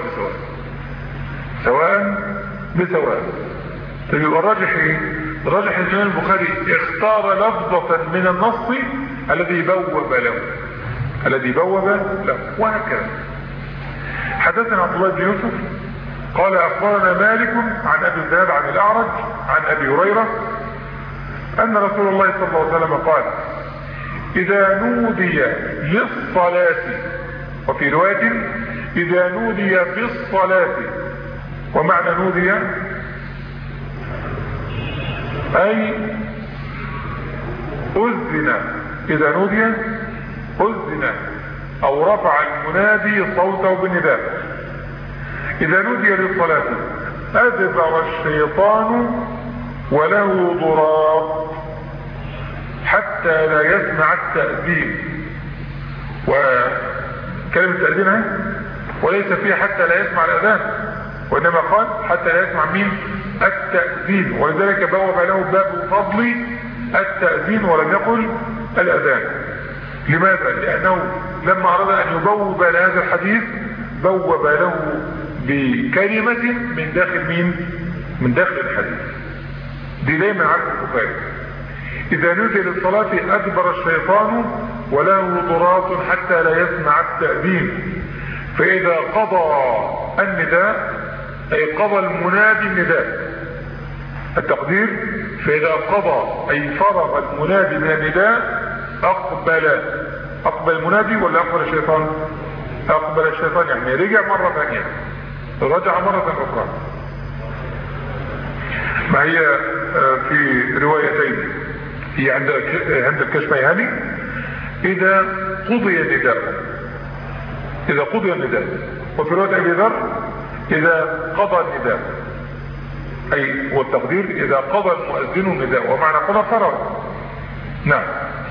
سواء بسواء. فيبقى الراجح ايه؟ الراجح الإمام البخاري اختار لفظة من النص الذي بوب له وهكذا. حدثنا عبد الله بن يوسف قال أخبرنا مالك عن أبي الزناد عن الأعرج عن أبي هريرة أن رسول الله صلى الله عليه وسلم قال إذا نودي للصلاة، وفي رواية إذا نودي بالصلاة. ومعنى نودي أي أذن، إذا نودي أذن أو رفع المنادي صوته بالنداء. إذا نودي للصلاة أدبر الشيطان وله ضراب حتى لا يسمع التأذين. وكلمة التأذين وليس فيها حتى لا يسمع الأذان، وإنما قال حتى لا يسمع مين؟ التأذين. ولذلك بوب له باب فضل التأذين ولم يقل الأذان. لماذا؟ لأنه لما أراد أن يبوب لهذا الحديث بوب له بكلمة من داخل مين؟ من داخل الحديث. دي دايما عارف البخاري. إذا نودي للصلاة أدبر الشيطان وله ضراط حتى لا يسمع التأذين. فإذا قضى النداء أي قضى المنادي النداء. التقدير فإذا قضى أي فرغ المنادي من النداء أقبل المنادي ولا أقبل الشيطان؟ أقبل الشيطان، يعني رجع مرة ثانية، رجع مرة أخرى. ما هي في روايتين، هي عند الكشميهاني إذا قضي النداء، وفي رواية أبي ذر إذا قضى النداء، أي والتقدير إذا قضى المؤذن النداء، ومعنى قضى فرغ. نعم.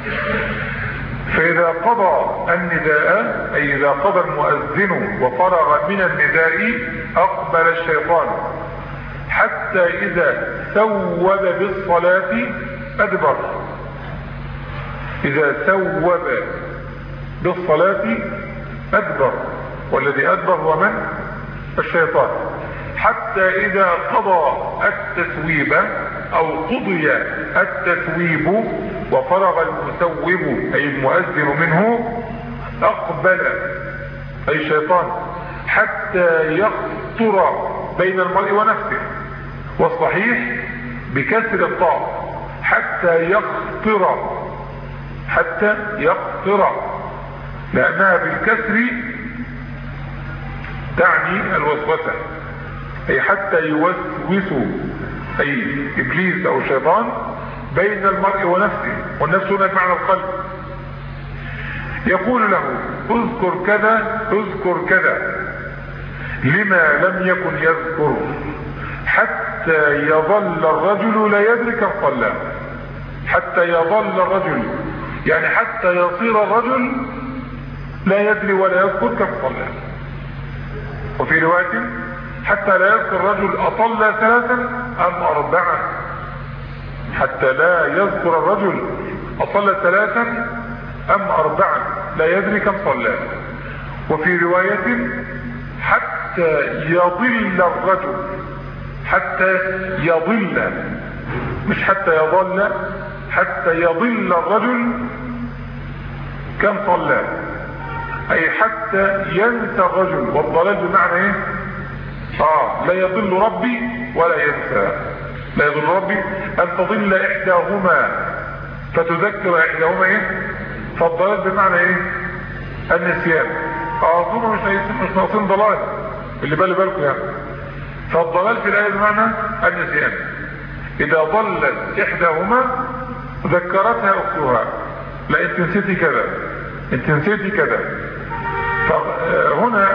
فإذا قضى النداء أي إذا قضى المؤذن وفرغ من النداء أقبل الشيطان حتى إذا ثوب بالصلاة أدبر. إذا ثوب بالصلاة أدبر، والذي أدبر هو من؟ الشيطان. حتى إذا قضى التثويب أو قضي التثويب وفرغ المثوب أي المؤذن منه، أقبل أي الشيطان حتى يخطر بين المرء ونفسه، والصحيح بكسر الطاء حتى يخطر، لأنها بالكسر تعني الوسوسة، أي حتى يوسوس أي إبليس أو الشيطان بين المرء ونفسه، والنفس هنا بمعنى القلب. يقول له اذكر كذا اذكر كذا لما لم يكن يذكر، حتى يظل الرجل لا يدرك الصلاة. حتى يظل الرجل يعني حتى يصير الرجل لا يدري ولا يذكر كالصلاة. وفي رواية حتى لا يذكر الرجل أطل 3 أم 4، حتى لا يذكر الرجل أطل 3 أم 4 لا يدري كم صلى. وفي رواية حتى يضل الرجل، حتى يضل مش حتى يضل، حتى يضل الرجل كم صلى، أي حتى ينسى الرجل. والضلال بمعنى ايه؟ لا يضل ربي ولا ينسى. لا يضل ربي أن تضل إحداهما فتذكر إحداهما ايه؟ فالضلال بمعنى ايه؟ النسيان. هم مش ناقصين ضلال، اللي بالكم يعني. فالضلال في الآية بمعنى النسيان. إذا ضلت إحداهما ذكرتها أختها، لا انت نسيتي كذا، انت نسيتي كذا. فهنا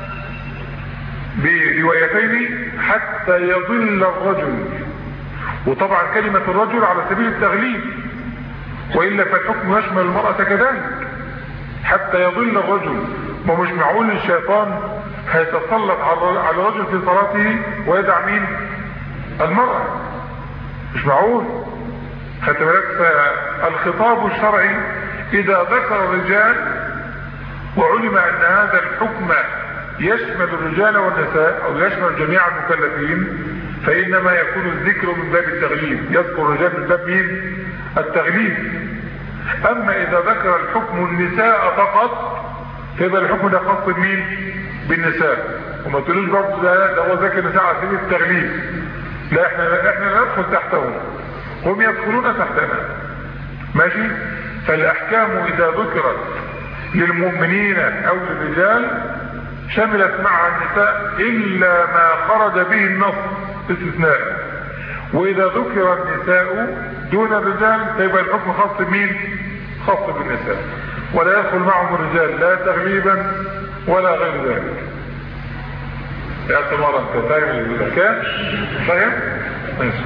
بروايتين حتى يضل الرجل، وطبعا كلمة الرجل على سبيل التغليب، وإلا فالحكم يشمل المرأة كذلك. حتى يضل الرجل، ومش معقول الشيطان هيتسلط على الرجل في صلاته ويدع مين؟ المرأة، مش معقول. خدت بالك؟ فالخطاب الشرعي إذا ذكر الرجال وعلم أن هذا الحكم يشمل الرجال والنساء أو يشمل جميع المكلفين، فإنما يكون الذكر من باب التغليب، يذكر الرجال من باب مين؟ التغليب. أما إذا ذكر الحكم النساء فقط فيبقى الحكم ده خاص بمين؟ بالنساء. وما تقولوش برضه ده هو ذكر النساء على سبيل التغليب، لا، احنا لا ندخل تحتهم، هم يدخلون تحتنا. ماشي؟ فالأحكام إذا ذكرت للمؤمنين أو للرجال شملت معها النساء إلا ما خرج به النص استثناء. وإذا ذكر النساء دون الرجال فيبقى الحكم خاص بمين؟ خاص بالنساء، ولا يدخل معهم الرجال لا تغليبا ولا غير ذلك. يا سمارة انت فاهم الحكاية؟ فاهم؟ ماشي.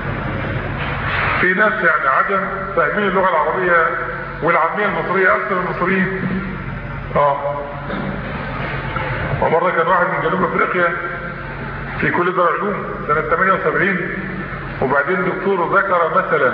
في ناس يعني عجم فاهمين اللغة العربية والعامية المصرية أكثر من المصريين. ومرة كان واحد من جنوب افريقيا في كلية دار العلوم سنة 78، وبعدين دكتور ذكر مثلا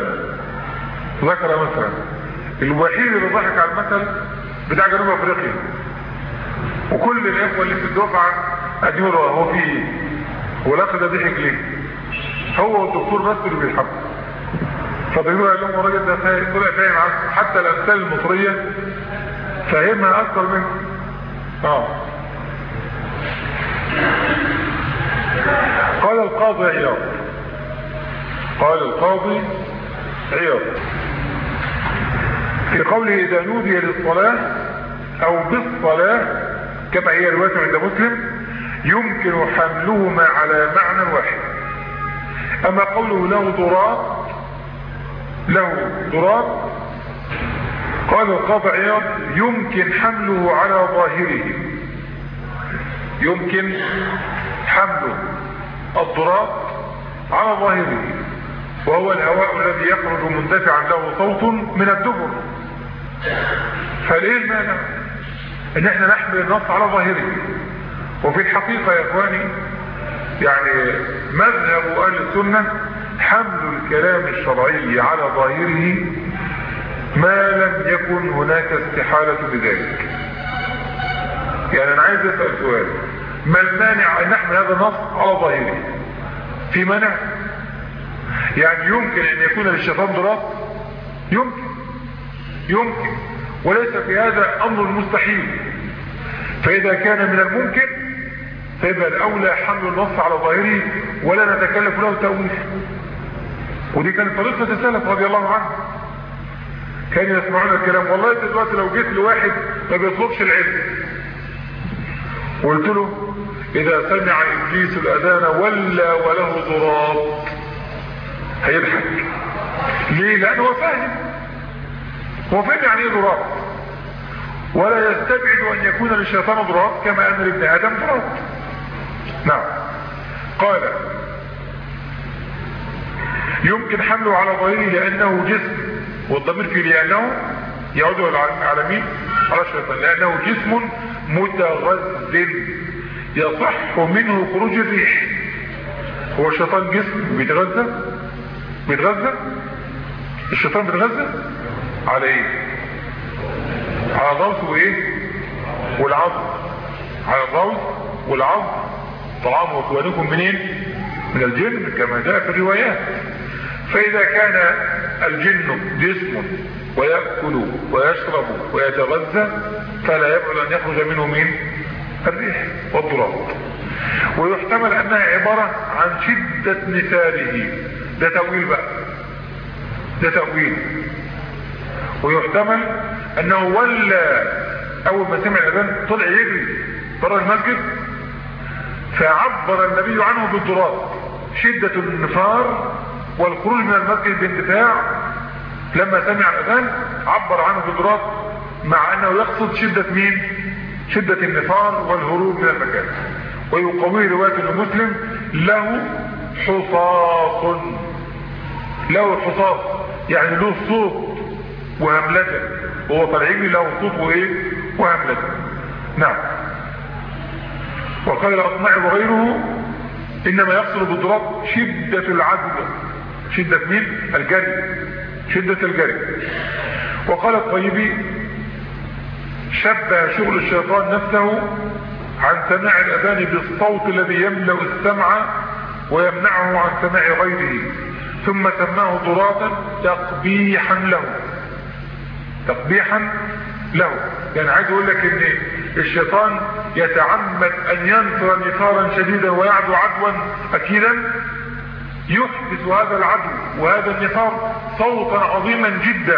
الوحيد اللي ضحك على المثل بتاع جنوب افريقيا، وكل الاخوة اللي في الدفعة قاعدين يقولوا هو في ايه؟ والاخ ده ضحك ليه؟ هو والدكتور بس اللي بيضحكوا. فبيقولوا قال لهم الراجل ده طلع فاهم حتى الامثال المصرية فاهمها اكثر منه. قال القاضي عياض في قوله إذا نودي للصلاة أو بالصلاة كما هي رواية عند مسلم يمكن حملهما على معنى واحد. أما قوله له ضراب قال القاضي عياض يمكن حمله على ظاهره، يمكن حمل الضراب على ظاهره، وهو الهواء الذي يخرج مندفعا له صوت من الدبر. فليه المانع ان احنا نحمل النص على ظاهره؟ وفي الحقيقة يا اخواني يعني مذهب اهل السنة حمل الكلام الشرعي على ظاهره ما لم يكن هناك استحالة بذلك. يعني انا عايز اسأل سؤال، ما المانع ان نحمل هذا النص على ظاهره؟ في مانع؟ يعني يمكن ان يكون للشيطان ضرر؟ يمكن وليس في هذا امر مستحيل. فاذا كان من الممكن فيبقى الاولى حمل النص على ظاهره ولا نتكلف له تأويل. ودي كانت طريقة السلف رضي الله عنه، كانوا يسمعون الكلام. والله دلوقتي لو جيت لواحد ما بيطلبش العلم وقلت له اذا سمع ابليس الاذان ولا وله ضراب، هيضحك. ليه؟ لانه هو فاهم يعني ايه ضراب، ولا يستبعد ان يكون للشيطان ضراب كما ان لابن ادم ضراب. نعم. قال يمكن حمله على ظاهره لانه جسم، والضمير في لانه يعود على مين؟ على الشيطان. لانه جسم متغذٍ يصح منه خروج الريح. هو الشيطان جسم بيتغذى الشيطان بيتغذى على ايه؟ على الغوث وايه؟ والعظم. على الغوث والعظم. طعام واخوانكم منين؟ من الجن كما جاء في الروايات. فاذا كان الجن جسم ويأكل ويشرب ويتغذى فلا يبعد ان يخرج منه مين؟ الريح والضراب. ويحتمل انها عبارة عن شدة نثاره. ده تأويل بقى، ده تأويل. ويحتمل انه ولا اول ما سمع الاذان طلع يجري برا المسجد، فعبر النبي عنه بالضراب، شدة النفار والخروج من المسجد باندفاع. لما سمع الاذان عبر عنه بالضراب، مع انه يقصد شدة مين؟ شدة النفار والهروب من المكان. ويقوي رواية المسلم له حصاص. له حصاص يعني له صوت وهملته، وهو طالع يجري له صوت وايه؟ وهملته. نعم. وقال الأصمعي وغيره انما يقصد بالضراب شدة العدوى. شدة مين؟ الجري. شدة الجري. وقال الطيبي شبه شغل الشيطان نفسه عن سماع الأذان بالصوت الذي يملأ السمع ويمنعه عن سماع غيره، ثم سماه ضرابا تقبيحا له. يعني عايز اقول لك ان الشيطان يتعمد ان ينفر نفارا شديدا ويعدو عدوا اكيدا، يحدث هذا العدو وهذا النفار صوتا عظيما جدا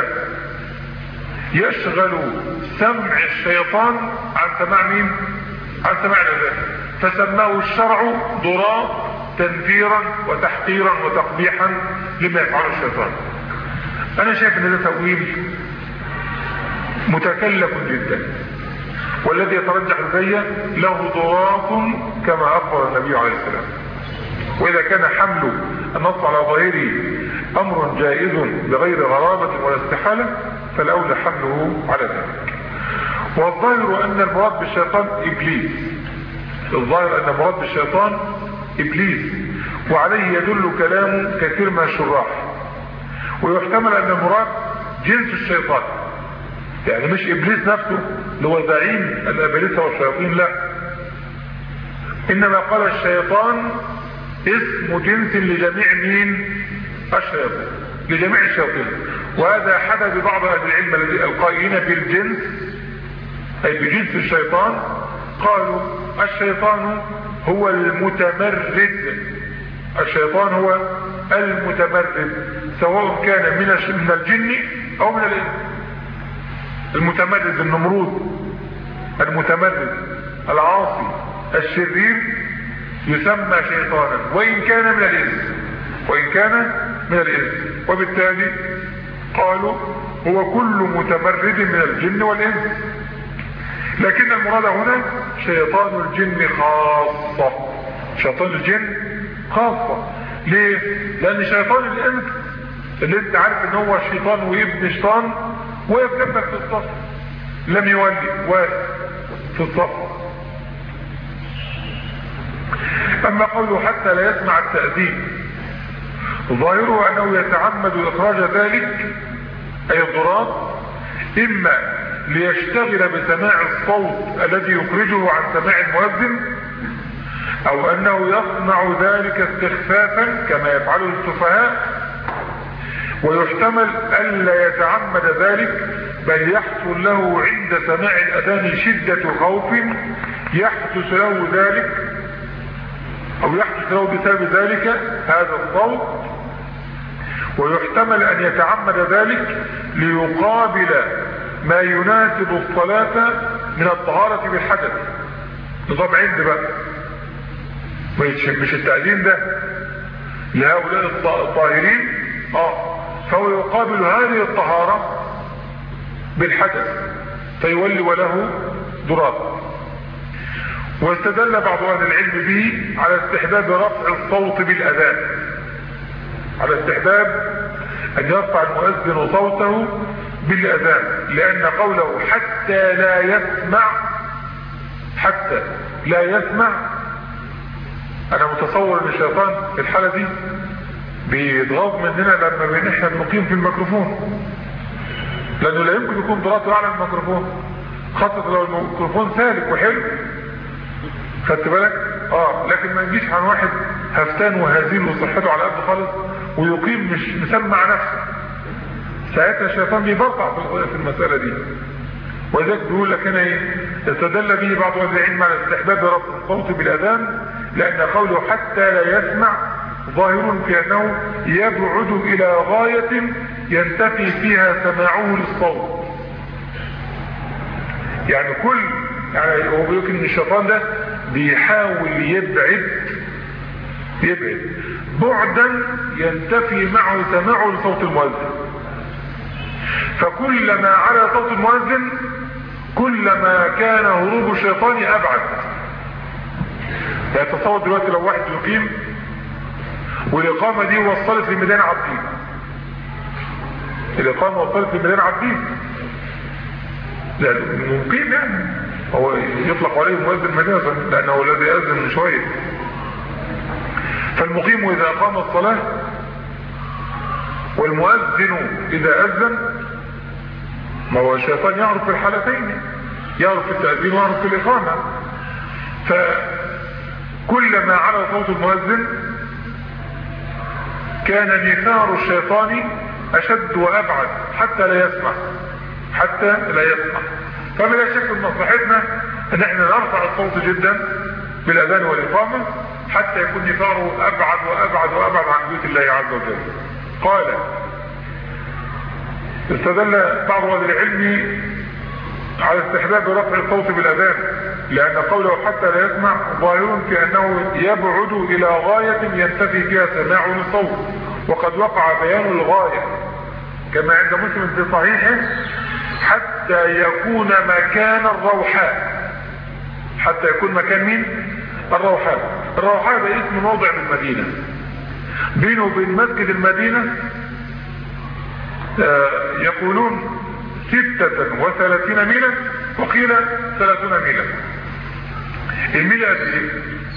يشغل سمع الشيطان عن سماع مين؟ عن سماع الاذان. فسماه الشرع ضراب تنفيرا وتحقيرا وتقبيحا لما يفعله الشيطان. انا شايف ان ده تأويل متكلف جدا، والذي يترجح لدي له ضراب كما اخبر النبي عليه السلام. واذا كان حمل النص على ظاهره امر جائز بغير غرابة ولا استحالة فالاولى حمله على ذلك. والظاهر ان المراد بالشيطان ابليس. الظاهر ان المراد بالشيطان ابليس، وعليه يدل كلام كثير من الشراح. ويحتمل ان المراد جنس الشيطان، يعني مش ابليس نفسه اللي هو زعيم الابليس والشياطين، لا، انما قال الشيطان اسم جنس لجميع مين؟ الشياطين، لجميع الشياطين. وهذا حدث ببعض اهل العلم القائلين بالجنس اي بجنس الشيطان، قالوا الشيطان هو المتمرد. الشيطان هو المتمرد سواء كان من الجن او من الانس. المتمرد النمرود، المتمرد العاصي الشرير يسمى شيطانا وان كان من الانس. وبالتالي قالوا هو كل متمرد من الجن والانس. لكن المراد هنا شيطان الجن خاصة. شيطان الجن خاصة. ليه؟ لان شيطان الانس اللي انت عارف ان هو شيطان وابن شيطان وقف جنبك في الصف، لم يولي واقف في الصف. اما قوله حتى لا يسمع التأذين، ظاهره انه يتعمد اخراج ذلك اي الضراب اما ليشتغل بسماع الصوت الذي يخرجه عن سماع المؤذن، او انه يصنع ذلك استخفافا كما يفعله السفهاء، ويحتمل الا يتعمد ذلك بل يحصل له عند سماع الاذان شدة خوف يحدث له ذلك او يحدث له بسبب ذلك هذا الصوت، ويحتمل ان يتعمد ذلك ليقابل ما يناسب الصلاة من الطهارة بالحدث. نظام عند بقى، مش التأذين ده لهؤلاء الطاهرين، فهو يقابل هذه الطهارة بالحدث فيولي وله ضرار. واستدل بعض اهل العلم به على استحباب رفع الصوت بالاذان، على استحباب ان يرفع المؤذن صوته بالاذان، لان قوله حتى لا يسمع، حتى لا يسمع، انا متصور ان الشيطان في الحالة دي بيتغاظ مننا لما احنا بنقيم في الميكروفون، لانه لا يمكن يكون ضراته اعلى من الميكروفون، خاصة لو الميكروفون سالك وحلو، خدت بالك؟ لكن ما نجيش عن واحد هفتان وهزيل وصحته على قد خالص ويقيم مش مسمع نفسه، ساعتها الشيطان بيبرطع في المسألة دي. ولذلك بيقول لك هنا استدل به بعض اهل العلم على استحباب رفع الصوت بالاذان، لان قوله حتى لا يسمع ظاهر في انه يبعد الى غاية ينتفي فيها سماعه للصوت. يعني هو بيقول ان الشيطان ده بيحاول يبعد بعدا ينتفي معه سماعه لصوت المؤذن، فكلما على صوت المؤذن كلما كان هروب الشيطان ابعد. يعني تصور دلوقتي لو واحد يقيم والاقامه دي وصلت لميدان عابدين، الاقامه وصلت لميدان عابدين، لا مقيم يعني هو يطلق عليه مؤذن مجازا لانه هو الذي يأذن من شويه. فالمقيم اذا اقام الصلاه والمؤذن اذا اذن، ما هو الشيطان يعرف في الحالتين، يعرف في التأذين ويعرف في الاقامه، فكلما على صوت المؤذن كان نثار الشيطان اشد وابعد حتى لا يسمع، فبلا شك من مصلحتنا ان احنا نرفع الصوت جدا بالاذان والاقامه حتى يكون نثاره ابعد وابعد وابعد عن بيوت الله عز وجل. قال استدل بعض اهل العلم على استحباب رفع الصوت بالاذان، لان قوله حتى لا يسمع ظاهر في انه يبعد الى غايه ينتفي فيها سماعه للصوت، وقد وقع بيان الغايه كما عند مسلم في صحيحه حتى يكون مكان الروحاء. حتى يكون مكان مين؟ الروحاء. الروحاء ده اسم موضع في المدينة، بينه وبين مسجد المدينة يقولون 36 ميلا وقيل 30 ميلا. الميل قد ايه؟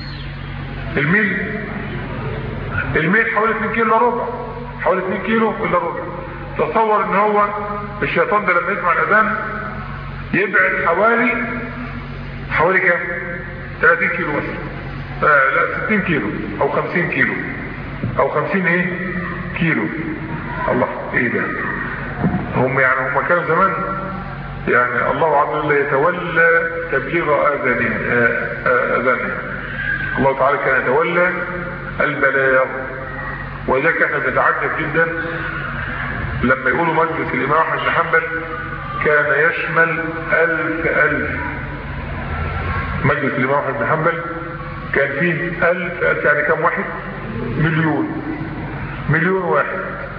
الميل حوالي 2 كيلو الا ربع، حوالي 2 كيلو الا ربع. تصور ان هو الشيطان ده لما يسمع الاذان يبعد حوالي كام؟ 30 كيلو مثلا، لا 60 كيلو او 50 كيلو او 50 كيلو. الله ايه ده؟ هم كانوا زمان يعني الله عز وجل يتولى تبليغ اذانهم. الله تعالى كان يتولى البلاغ، ولذلك احنا بنتعجب جدا لما يقولوا مجلس الامام احمد بن حنبل كان يشمل 1000. مجلس الامام احمد بن حنبل كان فيه 1000 يعني كم واحد؟ مليون واحد.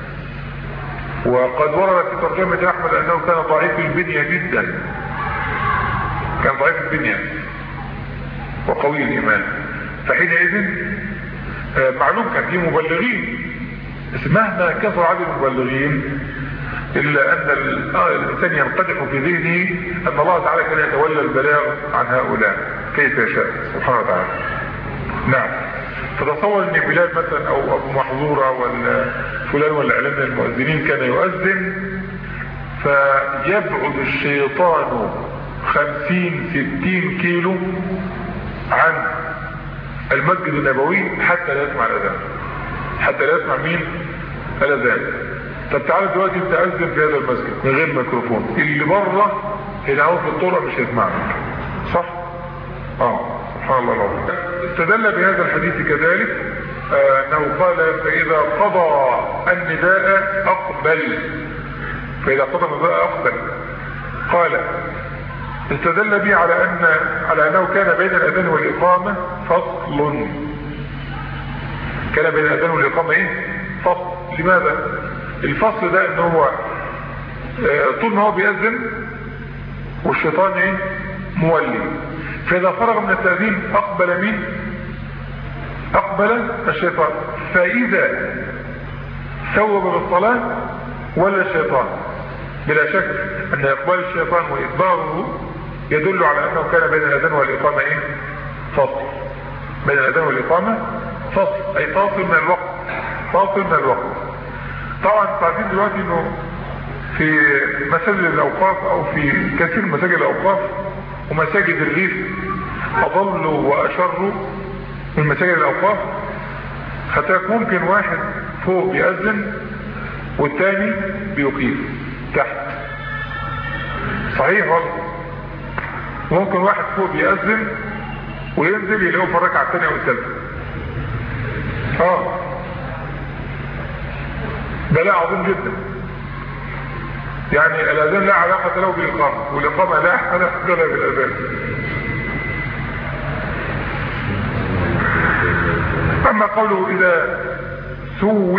وقد ورد في ترجمة احمد انه كان ضعيف البنية جدا، كان ضعيف البنية وقوي الايمان. فحينئذ معلوم كان فيه مبلغين، بس مهما كثر عدد المبلغين الا ان الانسان ينقدح في ذهنه ان الله تعالى كان يتولى البلاغ عن هؤلاء كيف يشاء سبحانه وتعالى. نعم. فتصور ان بلال مثلا او ابو محظورة ولا فلان ولا علم من المؤذنين كان يؤذن فيبعد الشيطان 50-60 كيلو عن المسجد النبوي حتى لا يسمع الاذان، حتى لا يسمع مين؟ الاذان. طب تعالى دلوقتي انت اذن في هذا المسجد من غير ميكروفون، اللي بره اللي عاوز في الطرق مش هيسمعك، صح؟ سبحان الله العظيم. استدل بهذا الحديث كذلك انه قال فاذا قضى النداء اقبل، فاذا قضى النداء اقبل. قال استدل به على انه كان بين الاذان والاقامه فصل. كان بين الاذان والاقامه ايه؟ فصل. لماذا؟ الفصل ده ان هو طول ما هو بيأذن والشيطان ايه؟ مولي، فاذا فرغ من التأذين اقبل مين؟ اقبل الشيطان. فاذا ثوب بالصلاة ولا الشيطان. بلا شك ان اقبال الشيطان واقباله يدل على انه كان بين الاذان والاقامة ايه؟ فصل. بين الاذان والاقامة فصل، اي فاصل من الوقت، فاصل من الوقت. طبعا تعرفين دلوقتي انه في مساجد الاوقاف او في كثير من مساجد الاوقاف ومساجد الريف اضلوا واشروا من مساجد الاوقاف، حتى ممكن واحد فوق بيأذن والتاني بيقيم تحت. صحيح والله. ممكن واحد فوق بيأذن وينزل يلاقيه في الركعه الثانيه والثالثه. بلاء عظيم جدا. يعني الاذان لا علاقه له بالاقامه، والاقامه لا علاقه له بالاذان. اما قوله اذا ثوب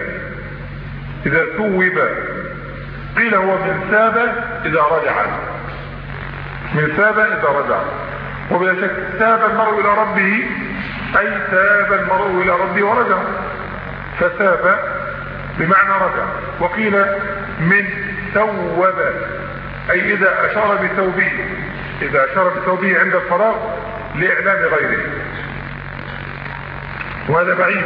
قيل هو من ثاب اذا رجع، من ثاب اذا رجع. وبلا شك ثاب المرء الى ربه اي ثاب المرء الى ربه ورجع، فثاب بمعنى رجع. وقيل من ثوب اي اذا اشار بثوبه، اذا اشار بثوبه عند الفراغ لاعلام غيره. وهذا بعيد،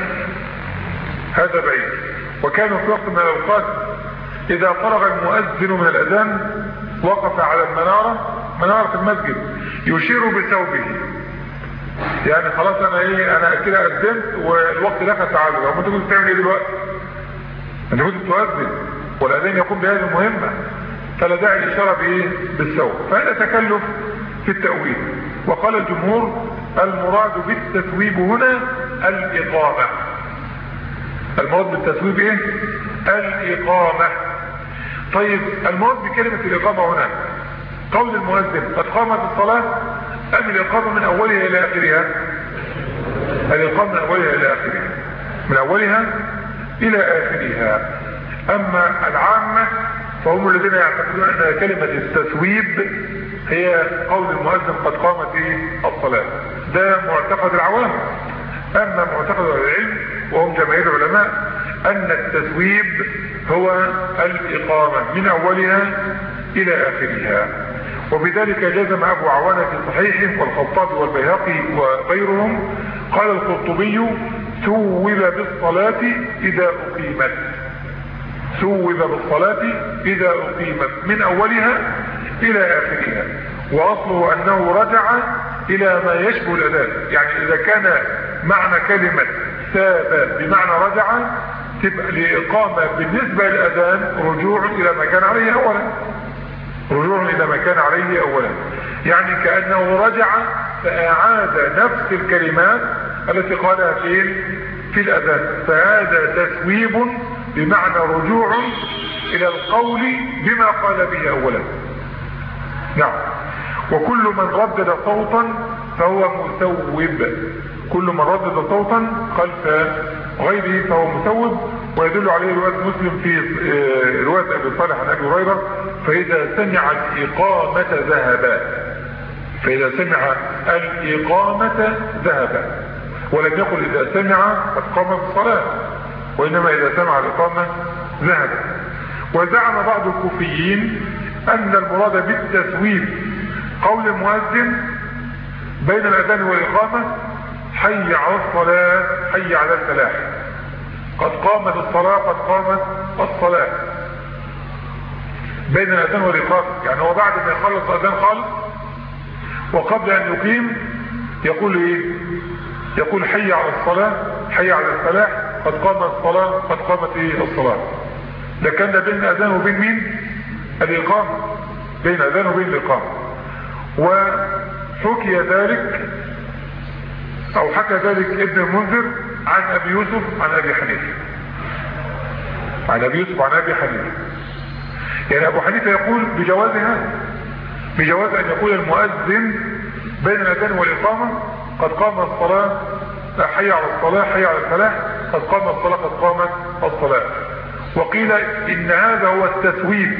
هذا بعيد. وكانوا في وقت من الاوقات اذا فرغ المؤذن من الاذان وقف على منارة المسجد يشير بثوبه، يعني خلاص انا كده اذنت والوقت دخل، تعالوا لو انت كنت بتعمل ايه دلوقتي؟ انت كنت بتؤذن والاذان يقوم بهذه المهمه، فلا داعي الاشاره بايه؟ بالثوب. فهذا تكلف في التأويل. وقال الجمهور المراد بالتثويب هنا الإقامة. المراد بالتثويب ايه؟ الإقامة. طيب المراد بكلمة الإقامة هنا قول المؤذن قد قامت الصلاة أم الإقامة من أولها إلى آخرها؟ الإقامة من أولها إلى آخرها، من أولها إلى آخرها. أما العامة فهم الذين يعتقدون أن كلمة التثويب هي قول المؤذن قد قامت الصلاة. ده معتقد العوام. أما معتقد العلم وهم جماهير العلماء أن التثويب هو الإقامة من أولها إلى آخرها. وبذلك جزم أبو عوانة في صحيحه والخطابي والبيهقي وغيرهم. قال القرطبي ثوب بالصلاة إذا أقيمت، ثوب بالصلاة إذا أقيمت من أولها إلى آخرها. وأصله أنه رجع إلى ما يشبه الأذان، يعني إذا كان معنى كلمة ثاب بمعنى رجع تبقى الإقامة بالنسبة للأذان رجوع إلى ما كان عليه أولا، رجوع إلى ما كان عليه أولا، يعني كأنه رجع فأعاد نفس الكلمات التي قالها في الأذان. فهذا تثويب بمعنى رجوع إلى القول بما قال به أولا. نعم. وكل من ردد صوتا فهو مثوب، كل من ردد صوتا خلف غيره فهو مثوب. ويدل عليه رواية مسلم في رواية أبي صالح عن أبي هريرة فإذا سمع الإقامة ذهب، فإذا سمع الإقامة ذهب، ولم يقل إذا سمع قد قام بالصلاة، وإنما إذا سمع الإقامة ذهب. وزعم بعض الكوفيين أن المراد بالتثويب قول المؤذن بين الأذان والإقامة حي على الصلاة حي على الفلاح، قد قامت الصلاة قد قامت الصلاة. بين الاذان والاقامه. يعني هو بعد ما يخلص اذان خالص وقبل ان يقيم يقول ايه؟ يقول حي على الصلاه، حي على الفلاح، قد قامت الصلاه، قد قامت ايه الصلاه. ده كان ده بين الاذان وبين مين؟ الاقامه، بين الاذان وبين الاقامه. وحكي ذلك او حكى ذلك ابن المنذر عن ابي يوسف عن ابي حنيفه، عن ابي يوسف عن ابي حنيفه. يعني ابو حنيفه يقول بجوازها، بجواز ان يقول المؤذن بين الاذان والاقامه قد قامت الصلاه، حي على الصلاه، حي على الفلاح، قد قامت الصلاه، قد قامت الصلاه. وقيل ان هذا هو التثويب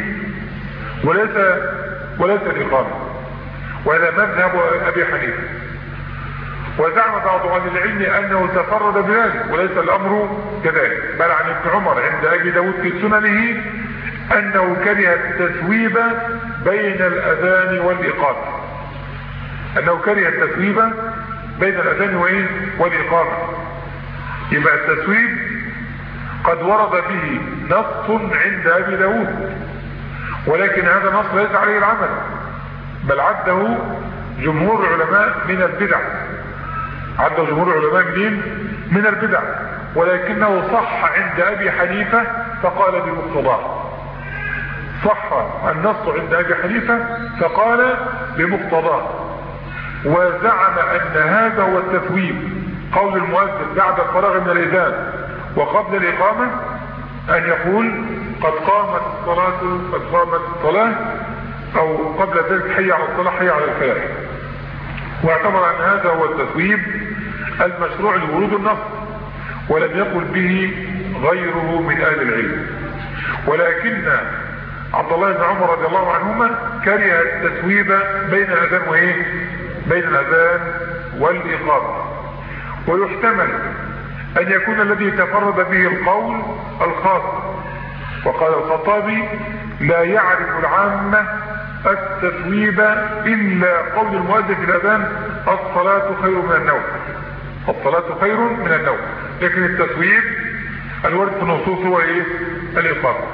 وليس الاقامه، وهذا مذهب ابي حنيفه. وزعم بعض اهل العلم انه تفرد بذلك وليس الامر كذلك، بل عن ابن عمر عند ابي داود في سننه انه كره التثويب بين الاذان والاقامه، انه كره التثويب بين الاذان والاقامه. يبقى التثويب قد ورد به نص عند ابي داود، ولكن هذا النص ليس عليه العمل، بل عده جمهور العلماء من البدع، عده جمهور العلماء من البدع، ولكنه صح عند ابي حنيفه فقال بمقتضاه. صح النص عند ابي حنيفه فقال بمقتضاه، وزعم ان هذا هو التثويب، قول المؤذن بعد الفراغ من الاذان وقبل الاقامه ان يقول قد قامت الصلاه، قد قامت الصلاه، او قبل ذلك حي على الصلاه، حي على الفلاح. واعتبر ان هذا هو التثويب المشروع لورود النص، ولم يقل به غيره من اهل العلم. ولكن عبد الله بن عمر رضي الله عنهما كره التثويب بين الاذان بين الاذان والاقامه. ويحتمل ان يكون الذي تفرد به القول الخاص. وقال الخطابي لا يعرف العامه التثويب الا قول المؤذن في الاذان الصلاه خير من النوم، الصلاه خير من النوم. لكن التثويب الورد في النصوص هو الاقامه.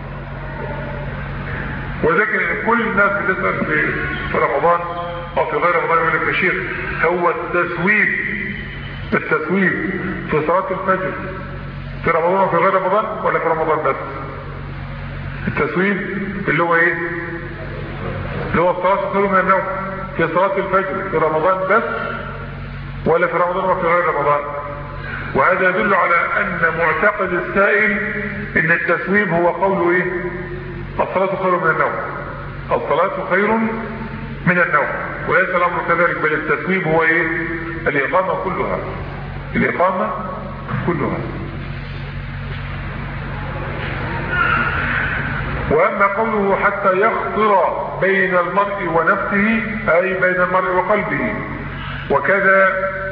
ولكن كل الناس بتسال في رمضان او في غير رمضان يقول لك يا شيخ هو التثويب في صلاه الفجر في رمضان وفي غير رمضان ولا في رمضان بس؟ التثويب اللي هو اللي هو الصلاه خير من النوم في صلاه الفجر في رمضان بس ولا في رمضان وفي غير رمضان؟ وهذا يدل على ان معتقد السائل ان التثويب هو قول الصلاة خير من النوم، الصلاة خير من النوم، وليس الامر كذلك، بل التثويب هو الاقامة كلها، الاقامة كلها. واما قوله حتى يخطر بين المرء ونفسه اي بين المرء وقلبه، وكذا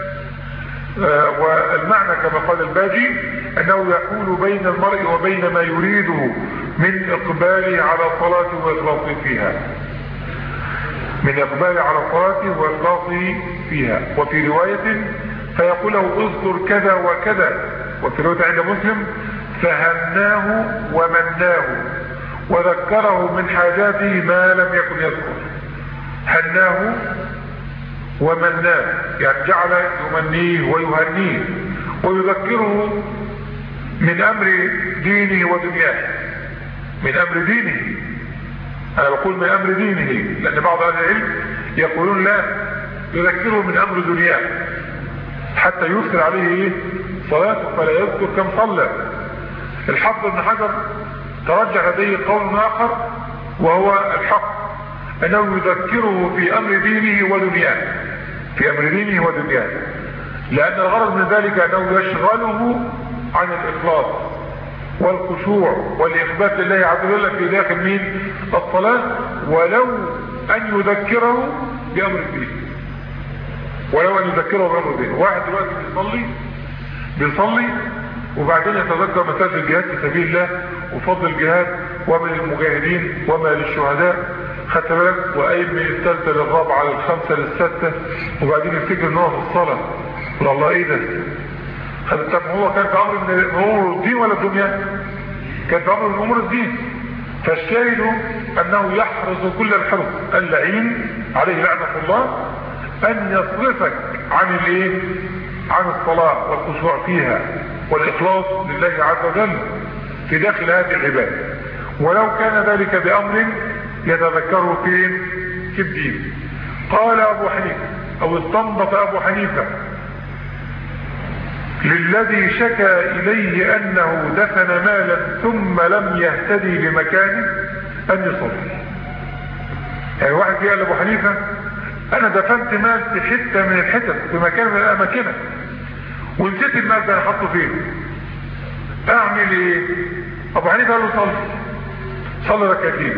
والمعنى كما قال الباجي انه يحول بين المرء وبين ما يريده من اقباله على صلاته واخلاصه فيها، من اقباله على صلاته واخلاصه فيها. وفي رواية فيقول له اذكر كذا وكذا، وفي رواية عند مسلم فهناه ومناه وذكره من حاجاته ما لم يكن يذكر. هناه ومناه يعني جعل يمنيه ويهنيه ويذكره من امر دينه ودنياه، من امر دينه. انا بقول من امر دينه لان بعض اهل العلم يقولون لا، يذكره من امر دنياه حتى يسر عليه صلاته فلا يذكر كم صلى. الحافظ ابن حجر ترجح لديه قول اخر وهو الحق، انه يذكره في امر دينه ودنياه، في امر دينه ودنياه، لان الغرض من ذلك انه يشغله عن الاخلاص والخشوع والاخبات لله عز وجل في داخل مين؟ الصلاة، ولو ان يذكره بامر الدين، ولو ان يذكره بامر الدين. واحد دلوقتي بيصلي وبعدين يتذكر مسائل الجهاد في سبيل الله وفضل الجهاد ومن المجاهدين وما للشهداء، خدت بالك، وقايم من الثالثه للرابعه للخامسه للسادسه، وبعدين يفتكر ان هو في الصلاه. قال الله ايه ده؟ طب هو كان في امر من امور الدين ولا الدنيا؟ كان في امر من امور الدين. فالشاهد انه يحرص كل الحرص اللعين عليه لعنة الله ان يصرفك عن الايه؟ عن الصلاة والخشوع فيها والاخلاص لله عز وجل في داخل هذه العبادة، ولو كان ذلك بامر يتذكره في الدين. قال ابو حنيفة او استنبط ابو حنيفة للذي شكى اليه انه دفن مالا ثم لم يهتدي بمكانه ان يصلي. يعني واحد قال لابو حنيفة انا دفنت مال في حته من الحتت في مكان من الاماكن ونسيت المال ده احطه فين، اعمل ايه؟ ابو حنيفة قال له صلي ركعتين.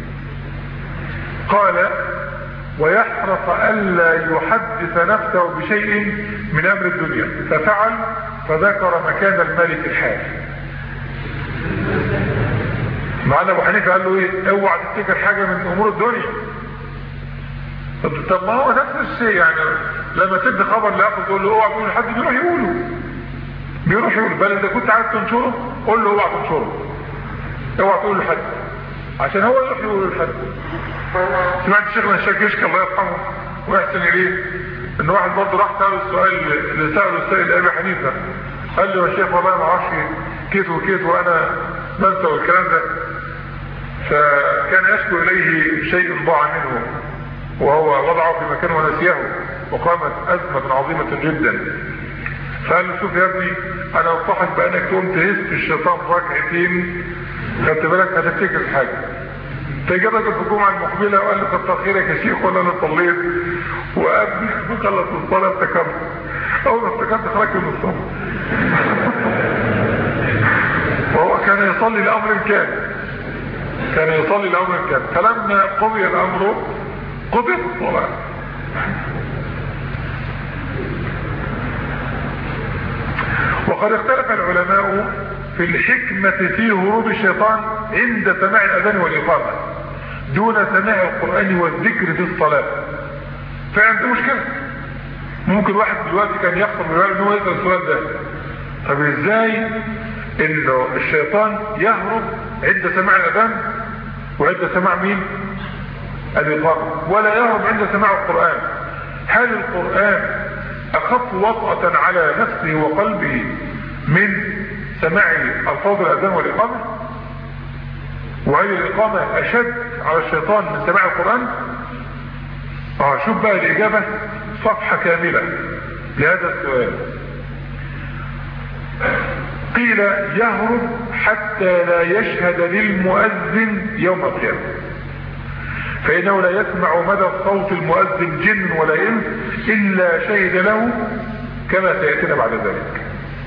قال ويحرص الا يحدث نفسه بشيء من امر الدنيا، ففعل فذكر مكان الملك الحال. مع ان ابو حنيفة قال له ايه؟ اوعى تفتكر حاجة من امور الدنيا. طب ما هو نفس الشيء، يعني لما تدي خبر لاخر تقول له اوعى تقول لحد، بيروح يقوله بل اذا كنت عايز تنشره قول له اوعى تنشره، اوعى تقول لحد عشان هو يروح يقول لحد. سمعت شيخنا الشيخ كشك الله يرحمه ويحسن اليه ان واحد برضه راح سأله السؤال اللي سأله السائل ابي حنيفة، قال له يا شيخ والله ما اعرفش كيت وكيت وانا بنسى والكلام ده، فكان يشكو اليه شيء ضاع منه وهو وضعه في مكان ونسيه وقامت ازمة عظيمة جدا. فقال له شوف يا ابني انا انصحك بانك تقوم تهز الشيطان ركعتين، خدت بالك هتفتكر حاجة. فجابك في الجمعة المقبلة وقال له كتر خيرك يا شيخ ولا انا صليت، وقبل ما خلص الصلاة افتكرت، اول ما افتكرت خرجت من الصلاة. وهو كان يصلي لامر كان، فلما قضي الامر قضيت الصلاة. وقد اختلف العلماء في الحكمة في هروب الشيطان عند سماع الأذان والإقامة دون سماع القرآن والذكر في الصلاة. فعنده مشكلة. ممكن واحد دلوقتي كان يخطر بباله انه يسأل السؤال ده، طب ازاي انه الشيطان يهرب عند سماع الأذان وعند سماع مين؟ الإقامة، ولا يهرب عند سماع القرآن؟ هل القرآن أخف وطأة على نفسه وقلبه من سماع الفاظ الأذان والإقامة؟ وهل الإقامة أشد على الشيطان من سماع القرآن؟ شوف بقى الإجابة، صفحة كاملة لهذا السؤال. قيل يهرب حتى لا يشهد للمؤذن يوم القيامة، فإنه لا يسمع مدى صوت المؤذن جن ولا إنس إلا شهد له كما سيأتينا بعد ذلك.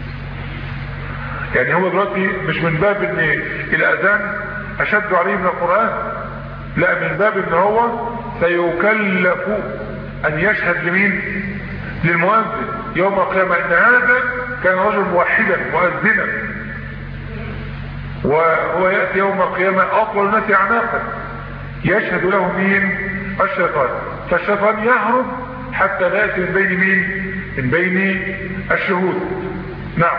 يعني هو دلوقتي مش من باب ان الأذان أشد عليه من القرآن، لا، من باب ان هو سيكلف أن يشهد لمين؟ للمؤذن يوم القيامة ان هذا كان رجل موحدا مؤذنا، وهو يأتي يوم القيامة أطول الناس أعناقا يشهد له مين؟ الشيطان. فالشيطان يهرب حتى لا يأتي من بين مين؟ من بين الشهود. نعم.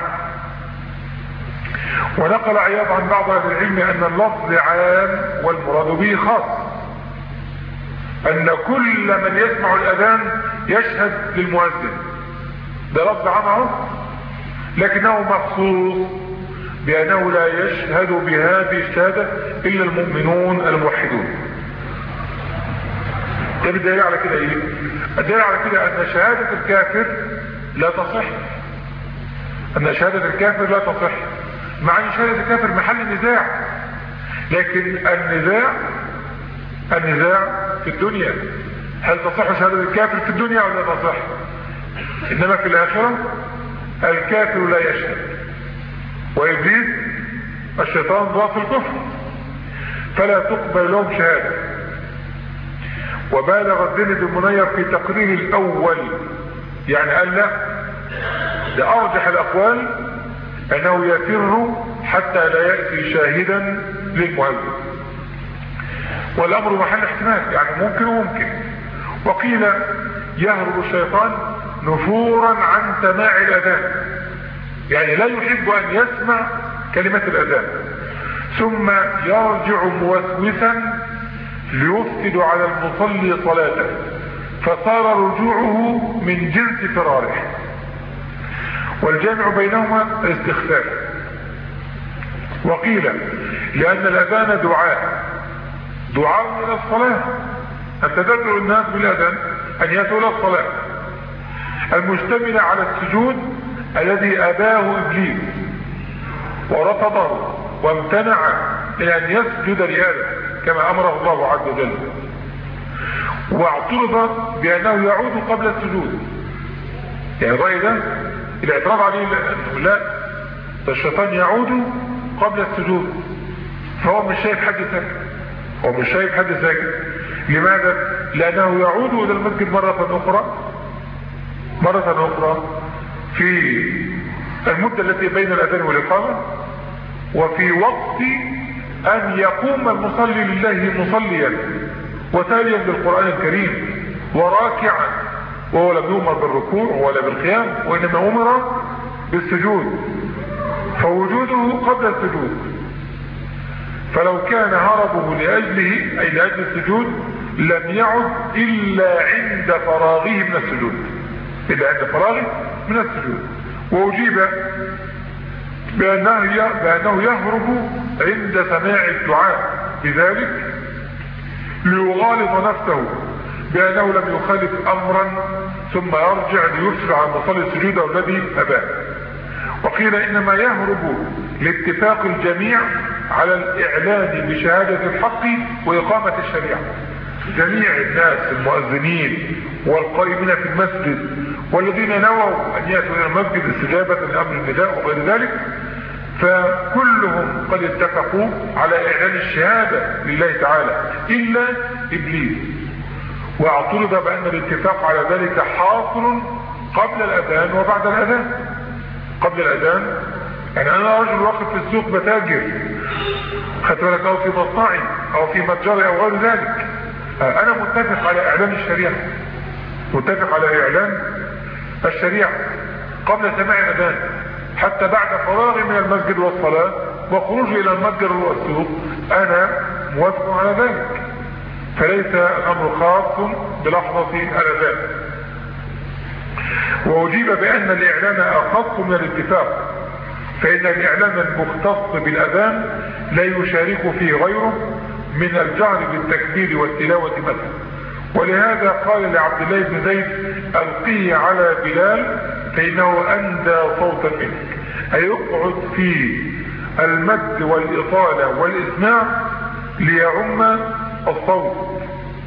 ونقل عياض عن بعض اهل العلم ان اللفظ عام والمراد به خاص، ان كل من يسمع الاذان يشهد للمؤذن، ده لفظ عام لكنه مخصوص بانه لا يشهد بهذه الشهاده الا المؤمنون الموحدون. ده الدليل على كده ايه؟ الدليل على كده ان شهاده الكافر لا تصح، ان شهاده الكافر لا تصح، مع ان شهادة الكافر محل نزاع، لكن النزاع في الدنيا، هل تصح شهادة الكافر في الدنيا ولا تصح؟ انما في الاخرة الكافر لا يشهد، وابليس الشيطان ضعف الكفر فلا تقبل لهم شهادة. وبالغ الدين بن منير في تقرير الاول، يعني قال لا، ده ارجح الاقوال انه يفر حتى لا يأتي شاهدا للمؤذن، والامر محل احتمال، يعني ممكن وممكن. وقيل يهرب الشيطان نفورا عن سماع الاذان، يعني لا يحب ان يسمع كلمة الاذان، ثم يرجع موسوسا ليفسد على المصلي صلاته، فصار رجوعه من جنس فراره. والجامع بينهما الاستخفاف. وقيل لأن الأذان دعاء إلى الصلاة، أن تدعو الناس بالأذان أن يأتوا إلى الصلاة، المشتمل على السجود الذي أباه إبليس ورفضه وامتنع من أن يسجد لآدم كما أمره الله عز وجل، واعترض بأنه يعود قبل السجود. يعني الرأي ده الاعتراض عليه لا، الشيطان يعود قبل السجود، فهو مش شايف حد ساكت. لماذا؟ لأنه يعود إلى المسجد مرة أخرى في المدة التي بين الأذان والإقامة، وفي وقت أن يقوم المصلي لله مصليا وتاليا بالقرآن الكريم وراكعا، وهو لم يؤمر بالركوع ولا بالقيام، وإنما أمر بالسجود، فوجوده قبل السجود. فلو كان هربه لأجله أي لأجل السجود لم يعد إلا عند فراغه من السجود، وأجيب بأنه يهرب عند سماع الدعاء بذلك ليغالط نفسه بأنه لم يخالف أمرا ثم يرجع ليسرع عن مصلي السجود الذي أباه. وقيل إنما يهرب لاتفاق الجميع على الإعلان بشهادة الحق وإقامة الشريعة. جميع الناس المؤذنين والقائمين في المسجد والذين نووا أن يأتوا إلى المسجد استجابة لأمر النداء وغير ذلك، فكلهم قد اتفقوا على إعلان الشهادة لله تعالى إلا إبليس، واعترض بأن الاتفاق على ذلك حاصل قبل الأذان وبعد الأذان. قبل الأذان يعني أنا رجل واقف في السوق بتاجر، خدت بالك، أو في مصنعي أو في متجري أو غير ذلك، أنا متفق على إعلان الشريعة قبل سماع الأذان، حتى بعد فراغي من المسجد والصلاة وخروجي إلى المتجر والسوق أنا موافق على ذلك، فليس الأمر خاص بلحظة الأذان. وأجيب بأن الإعلان أخص من الاتفاق، فإن الإعلان المختص بالأذان لا يشارك فيه غيره من الجهر بالتكبير والتلاوة مثلا. ولهذا قال لعبد الله بن زيد ألقيه على بلال فإنه أندى صوتا منك، أي اقعد في المد والإطالة والإسماع ليعم الصوت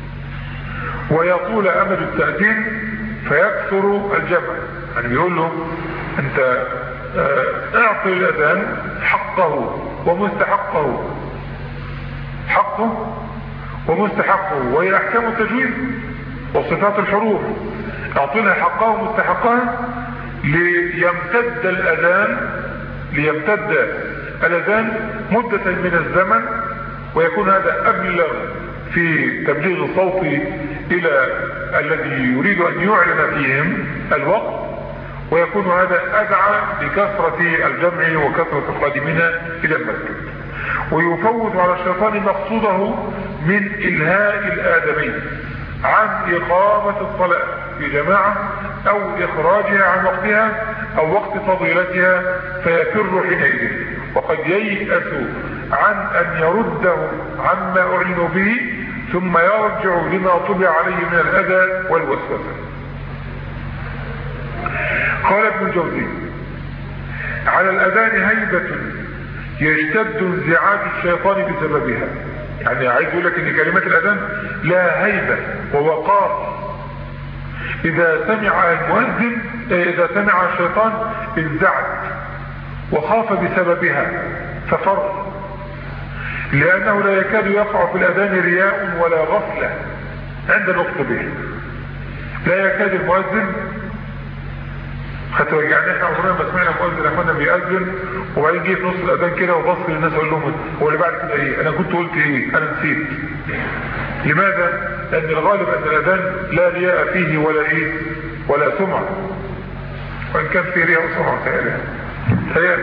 ويطول أمد التأذين فيكثر الجمع. يعني بيقول له أنت اعطي الأذان حقه ومستحقه، وهي أحكام التجويد وصفات الحروف، اعطينا حقه ومستحقها ليمتد الأذان مدة من الزمن، ويكون هذا أبلغ في تبليغ الصوت إلى الذي يريد أن يعلن فيهم الوقت، ويكون هذا أدعى لكثرة الجمع وكثرة القادمين إلى المسجد. ويفوت على الشيطان مقصوده من إلهاء الآدمين عن إقامة الصلاة في جماعة أو إخراجها عن وقتها أو وقت فضيلتها، فيفر حينئذ، وقد ييأس عن أن يردهم عما أعلنوا به ثم يرجع لما طبع عليه من الأذى والوسوسة. قال ابن الجوزي على الأذان هيبة يشتد انزعاج الشيطان بسببها. يعني عايز يقول لك ان كلمات الأذان لا هيبة ووقار، إذا سمع الشيطان انزعج وخاف بسببها ففر، لأنه لا يكاد يقع في الأذان رياء ولا غفلة عند النطق به. لا يكاد المؤذن، يعني احنا عمرنا ما سمعنا مؤذن اخوانا بيأذن وبعدين جه في نص الأذان كده وبص للناس وقال لهم هو اللي بعد كده ايه؟ انا كنت قلت ايه؟ انا نسيت. لماذا؟ لأن الغالب أن الأذان لا رياء فيه ولا ايه؟ ولا سمعة، وإن كان فيه رياء وسمعة تهيألي.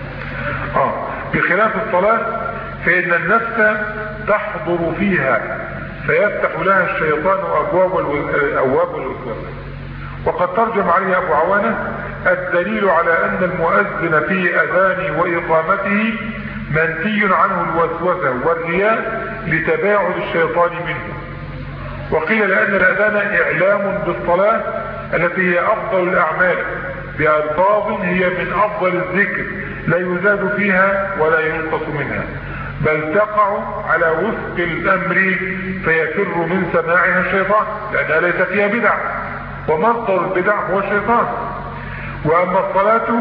بخلاف الصلاة فإن النفس تحضر فيها فيفتح لها الشيطان أبواب الوسوسة. وقد ترجم عليه أبو عوانة: الدليل على أن المؤذن في أذانه وإقامته منفي عنه الوسوسة والرياء لتباعد الشيطان منه. وقيل لأن الأذان إعلام بالصلاة التي هي أفضل الأعمال بألفاظ هي من أفضل الذكر لا يزاد فيها ولا ينقص منها، بل تقع على وفق الأمر فيفر من سماعها الشيطان، لأنها ليس فيها بدع، ومصدر البدع هو الشيطان. وأما الصلاة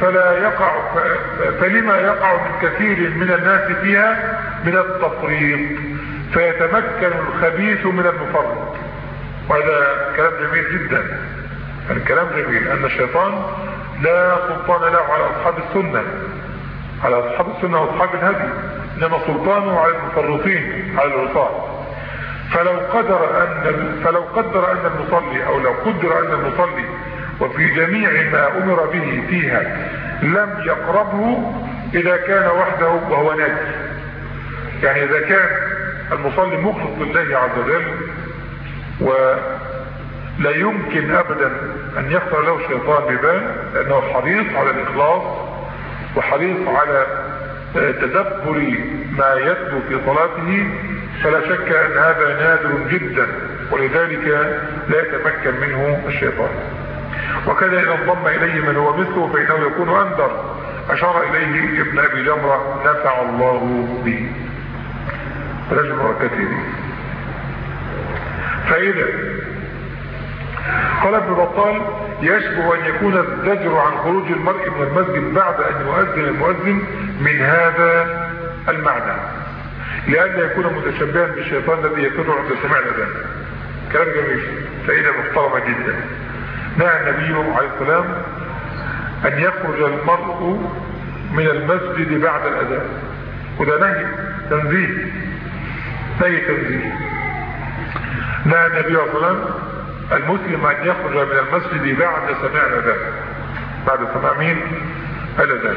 فلما يقع من كثير من الناس فيها من التفريط، فيتمكن الخبيث من المفرط. وهذا كلام جميل جدا، الكلام جميل، أن الشيطان لا سلطان له على أصحاب السنة، وأصحاب الهدي، إنما سلطانه على المفرطين، على العصاة. فلو قدر أن المصلي، أو لو قدر أن المصلي وفي جميع ما أمر به فيها لم يقربه إذا كان وحده وهو ناجي، يعني إذا كان المصلي مخلص لله عز وجل ولا يمكن أبدا أن يخطر له الشيطان ببال، لأنه حريص على الإخلاص وحريص على تدبر ما يتلو في صلاته، فلا شك أن هذا نادر جدا، ولذلك لا يتمكن منه الشيطان. وكذا إذا انضم إليه من هو مثله فإنه يكون أنذر. أشار إليه ابن أبي جمرة نفع الله به. رجل كثير. فإذا قال ابن بطال: يشبه أن يكون الزجر عن خروج المرء من المسجد بعد أن يؤذن المؤذن من هذا المعنى، لأن يكون متشبها بالشيطان الذي يفر عند سماع الأذان. كلام جميل، فائدة محترمة جدا. نهى النبي عليه السلام أن يخرج المرء من المسجد بعد الأذان، وده نهي تنزيه، نهي تنزيه. نهى النبي عليه السلام المسلم أن يخرج من المسجد بعد سماع الأذان، بعد سماع مين؟ الأذان.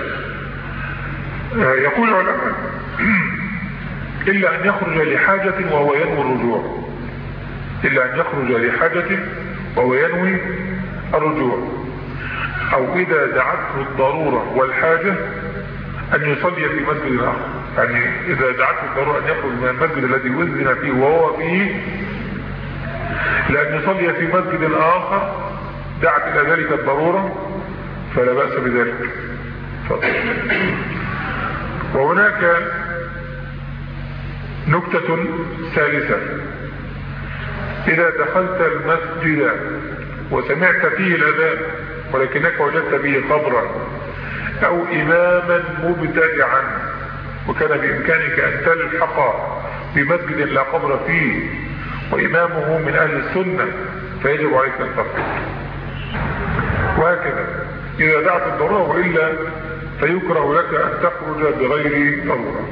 يقول العلماء: إلا أن يخرج لحاجة وهو ينوي الرجوع، إلا أن يخرج لحاجة وهو ينوي الرجوع، أو إذا دعته الضرورة والحاجة أن يصلي في مسجد آخر. يعني إذا دعته الضرورة أن يخرج من المسجد الذي أذن فيه وهو فيه لأن يصلي في مسجد آخر دعت إلى ذلك الضرورة، فلا بأس بذلك. وهناك نكتة ثالثة: إذا دخلت المسجد وسمعت فيه الأذان ولكنك وجدت به قبرا أو إماما مبتدعا وكان بإمكانك أن تلحق بمسجد لا قبر فيه وإمامه من أهل السنة، فيجب عليك أن تفعل. وهكذا إذا دعت الضرورة، وإلا فيكره لك أن تخرج بغير ضرورة.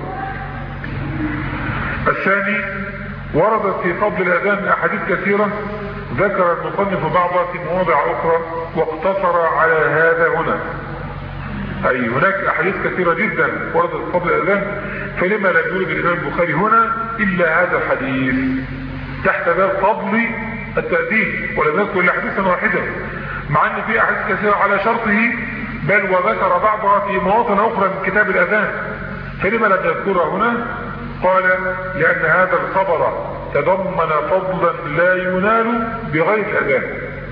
الثاني: وردت في فضل الأذان أحاديث كثيرة ذكر المصنف بعضها في مواضع أخرى واقتصر على هذا هنا. أي هناك أحاديث كثيرة جدا وردت في فضل الأذان، فلما لم يورد الإمام البخاري هنا إلا هذا الحديث تحت باب فضل التأذين، ولم يذكر إلا حديثا واحدا، مع أن في أحاديث كثيرة على شرطه، بل وذكر بعضها في مواطن أخرى من كتاب الأذان، فلما لم يذكرها هنا؟ قال: لأن هذا الخبر تضمن فضلا لا ينال بغير الأذان،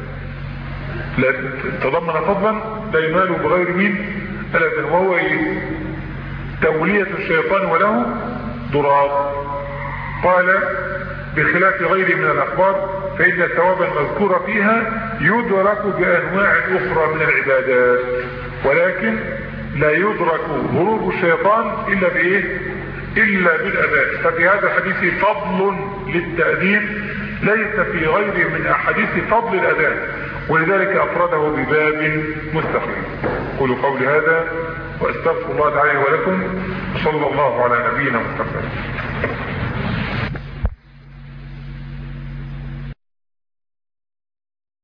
تضمن فضلا لا ينال بغير مين؟ الأذان، وهو إيه؟ تولية الشيطان وله ضراب. قال: بخلاف غيره من الأخبار فإن الثواب المذكور فيها يدرك بأنواع أخرى من العبادات، ولكن لا يدرك هروب الشيطان إلا بإيه؟ إلا بالأذان. ففي هذا الحديث فضل للتأذين ليس في غيره من أحاديث فضل الأذان، ولذلك أفرده بباب مستقل. قولوا قولي هذا وأستغفر الله تعالى ولكم، وصلى الله على نبينا محمد.